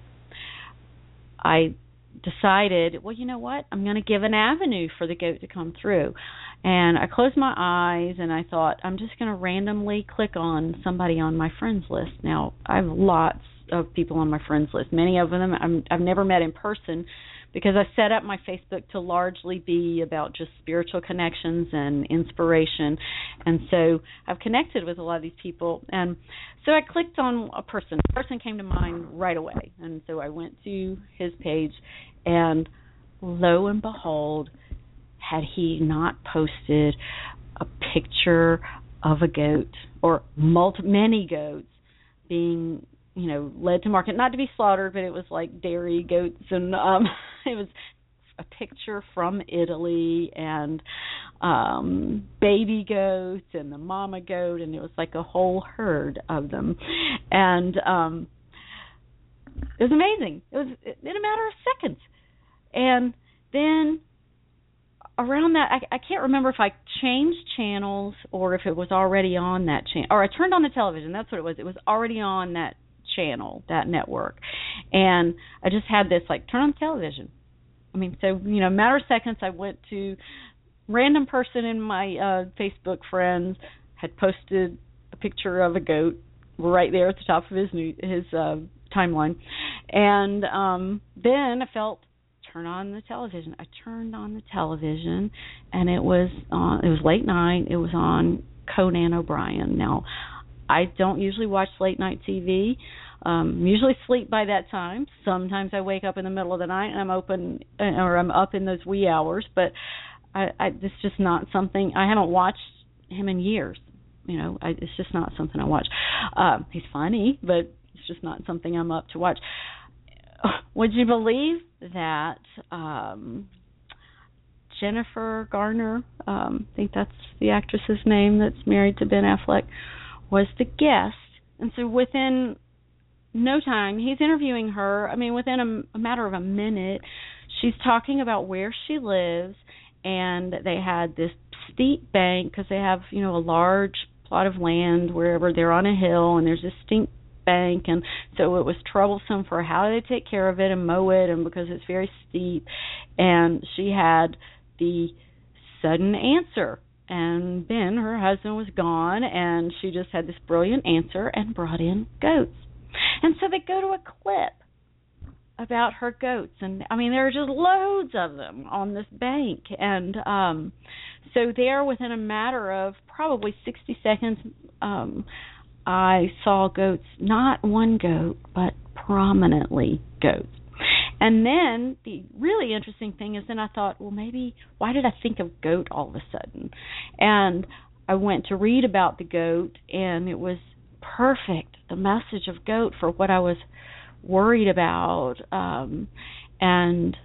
I decided, well, you know what? I'm going to give an avenue for the goat to come through. And I closed my eyes, and I thought, I'm just going to randomly click on somebody on my friends list. Now, I have lots of people on my friends list. Many of them I'm, I've never met in person, because I set up my Facebook to largely be about just spiritual connections and inspiration. And so I've connected with a lot of these people. And so I clicked on a person. A person came to mind right away. And so I went to his page, and lo and behold, had he not posted a picture of a goat or multi, many goats being, you know, led to market, not to be slaughtered, but it was like dairy goats, and um, it was a picture from Italy, and um, baby goats and the mama goat, and it was like a whole herd of them, and um, it was amazing. It was in a matter of seconds, and then around that, I, I can't remember if I changed channels or if it was already on that channel, or I turned on the television. That's what it was. It was already on that channel, that network, and I just had this like, turn on the television. I mean, so, you know, a matter of seconds, I went to random person in my uh, Facebook friends had posted a picture of a goat right there at the top of his new, his uh, timeline, and um, then I felt, turn on the television. I turned on the television, and it was on. It was late night. It was on Conan O'Brien. Now, I don't usually watch late night T V. Um, I'm usually asleep by that time. Sometimes I wake up in the middle of the night and I'm open, or I'm up in those wee hours. But I, I, it's just not something. I haven't watched him in years. You know, I, it's just not something I watch. Um, he's funny, but it's just not something I'm up to watch. Would you believe that um, Jennifer Garner, um, I think that's the actress's name that's married to Ben Affleck, was the guest? And so within no time, he's interviewing her. I mean, within a, a matter of a minute, she's talking about where she lives, and they had this steep bank because they have, you know, a large plot of land wherever they're on a hill, and there's this steep bank, and so it was troublesome for how they take care of it and mow it, and because it's very steep. And she had the sudden answer, and Ben, her husband, was gone, and she just had this brilliant answer and brought in goats. And so they go to a clip about her goats, and I mean there are just loads of them on this bank, and um so there, within a matter of probably sixty seconds, um I saw goats, not one goat, but prominently goats. And then the really interesting thing is, then I thought, well, maybe, why did I think of goat all of a sudden? And I went to read about the goat, and it was perfect, the message of goat, for what I was worried about, um, and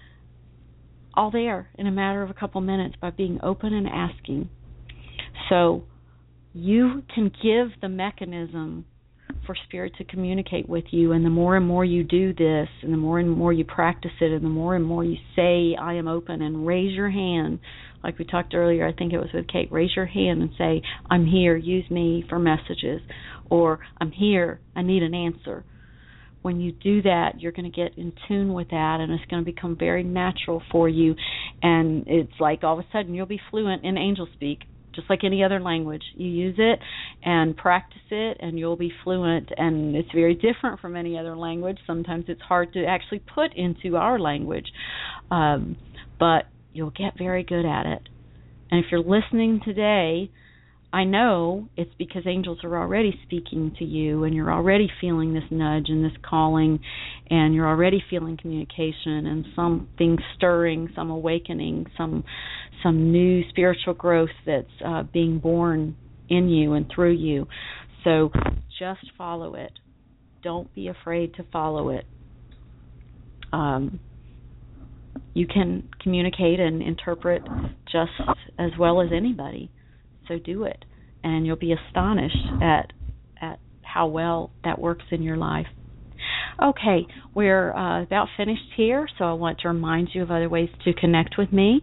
all there in a matter of a couple minutes by being open and asking. So you can give the mechanism for Spirit to communicate with you, and the more and more you do this, and the more and more you practice it, and the more and more you say, I am open, and raise your hand, like we talked earlier, I think it was with Kate, raise your hand and say, I'm here, use me for messages, or I'm here, I need an answer. When you do that, you're going to get in tune with that, and it's going to become very natural for you, and it's like all of a sudden you'll be fluent in angel speak, just like any other language. You use it and practice it, and you'll be fluent, and it's very different from any other language. Sometimes it's hard to actually put into our language, um, but you'll get very good at it. And if you're listening today, I know it's because angels are already speaking to you, and you're already feeling this nudge and this calling, and you're already feeling communication and something stirring, some awakening, some some new spiritual growth that's uh, being born in you and through you. So just follow it. Don't be afraid to follow it. Um, you can communicate and interpret just as well as anybody. So do it, and you'll be astonished at at how well that works in your life. Okay, we're uh, about finished here, so I want to remind you of other ways to connect with me.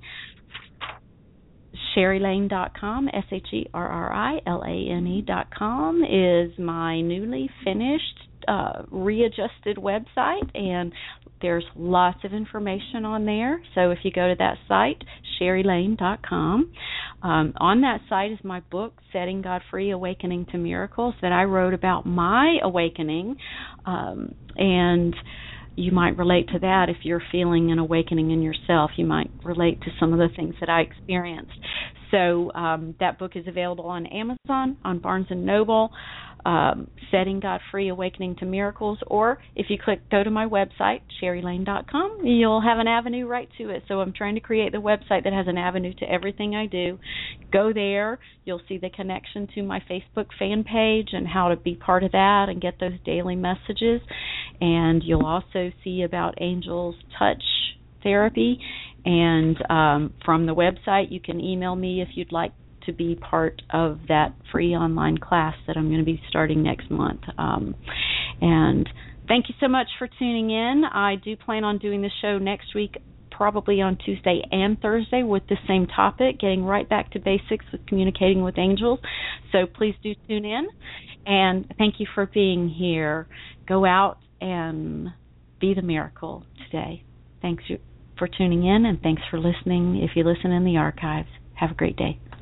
Sherry Lane dot com, S H E R R I L A N E dot com is my newly finished, uh, readjusted website, and there's lots of information on there. So if you go to that site, Sherry Lane dot com, um, on that site is my book, Setting God Free, Awakening to Miracles, that I wrote about my awakening, um, and you might relate to that if you're feeling an awakening in yourself. You might relate to some of the things that I experienced. So um, that book is available on Amazon, on Barnes and Noble, um, Setting God Free, Awakening to Miracles, or if you click go to my website, Sherry Lane dot com, you'll have an avenue right to it. So I'm trying to create the website that has an avenue to everything I do. Go there. You'll see the connection to my Facebook fan page and how to be part of that and get those daily messages. And you'll also see about Angels Touch Therapy. And um, from the website, you can email me if you'd like to be part of that free online class that I'm going to be starting next month. Um, and thank you so much for tuning in. I do plan on doing the show next week, probably on Tuesday and Thursday, with the same topic, getting right back to basics with communicating with angels. So please do tune in. And thank you for being here. Go out and be the miracle today. Thanks for tuning in, and thanks for listening. If you listen in the archives, have a great day.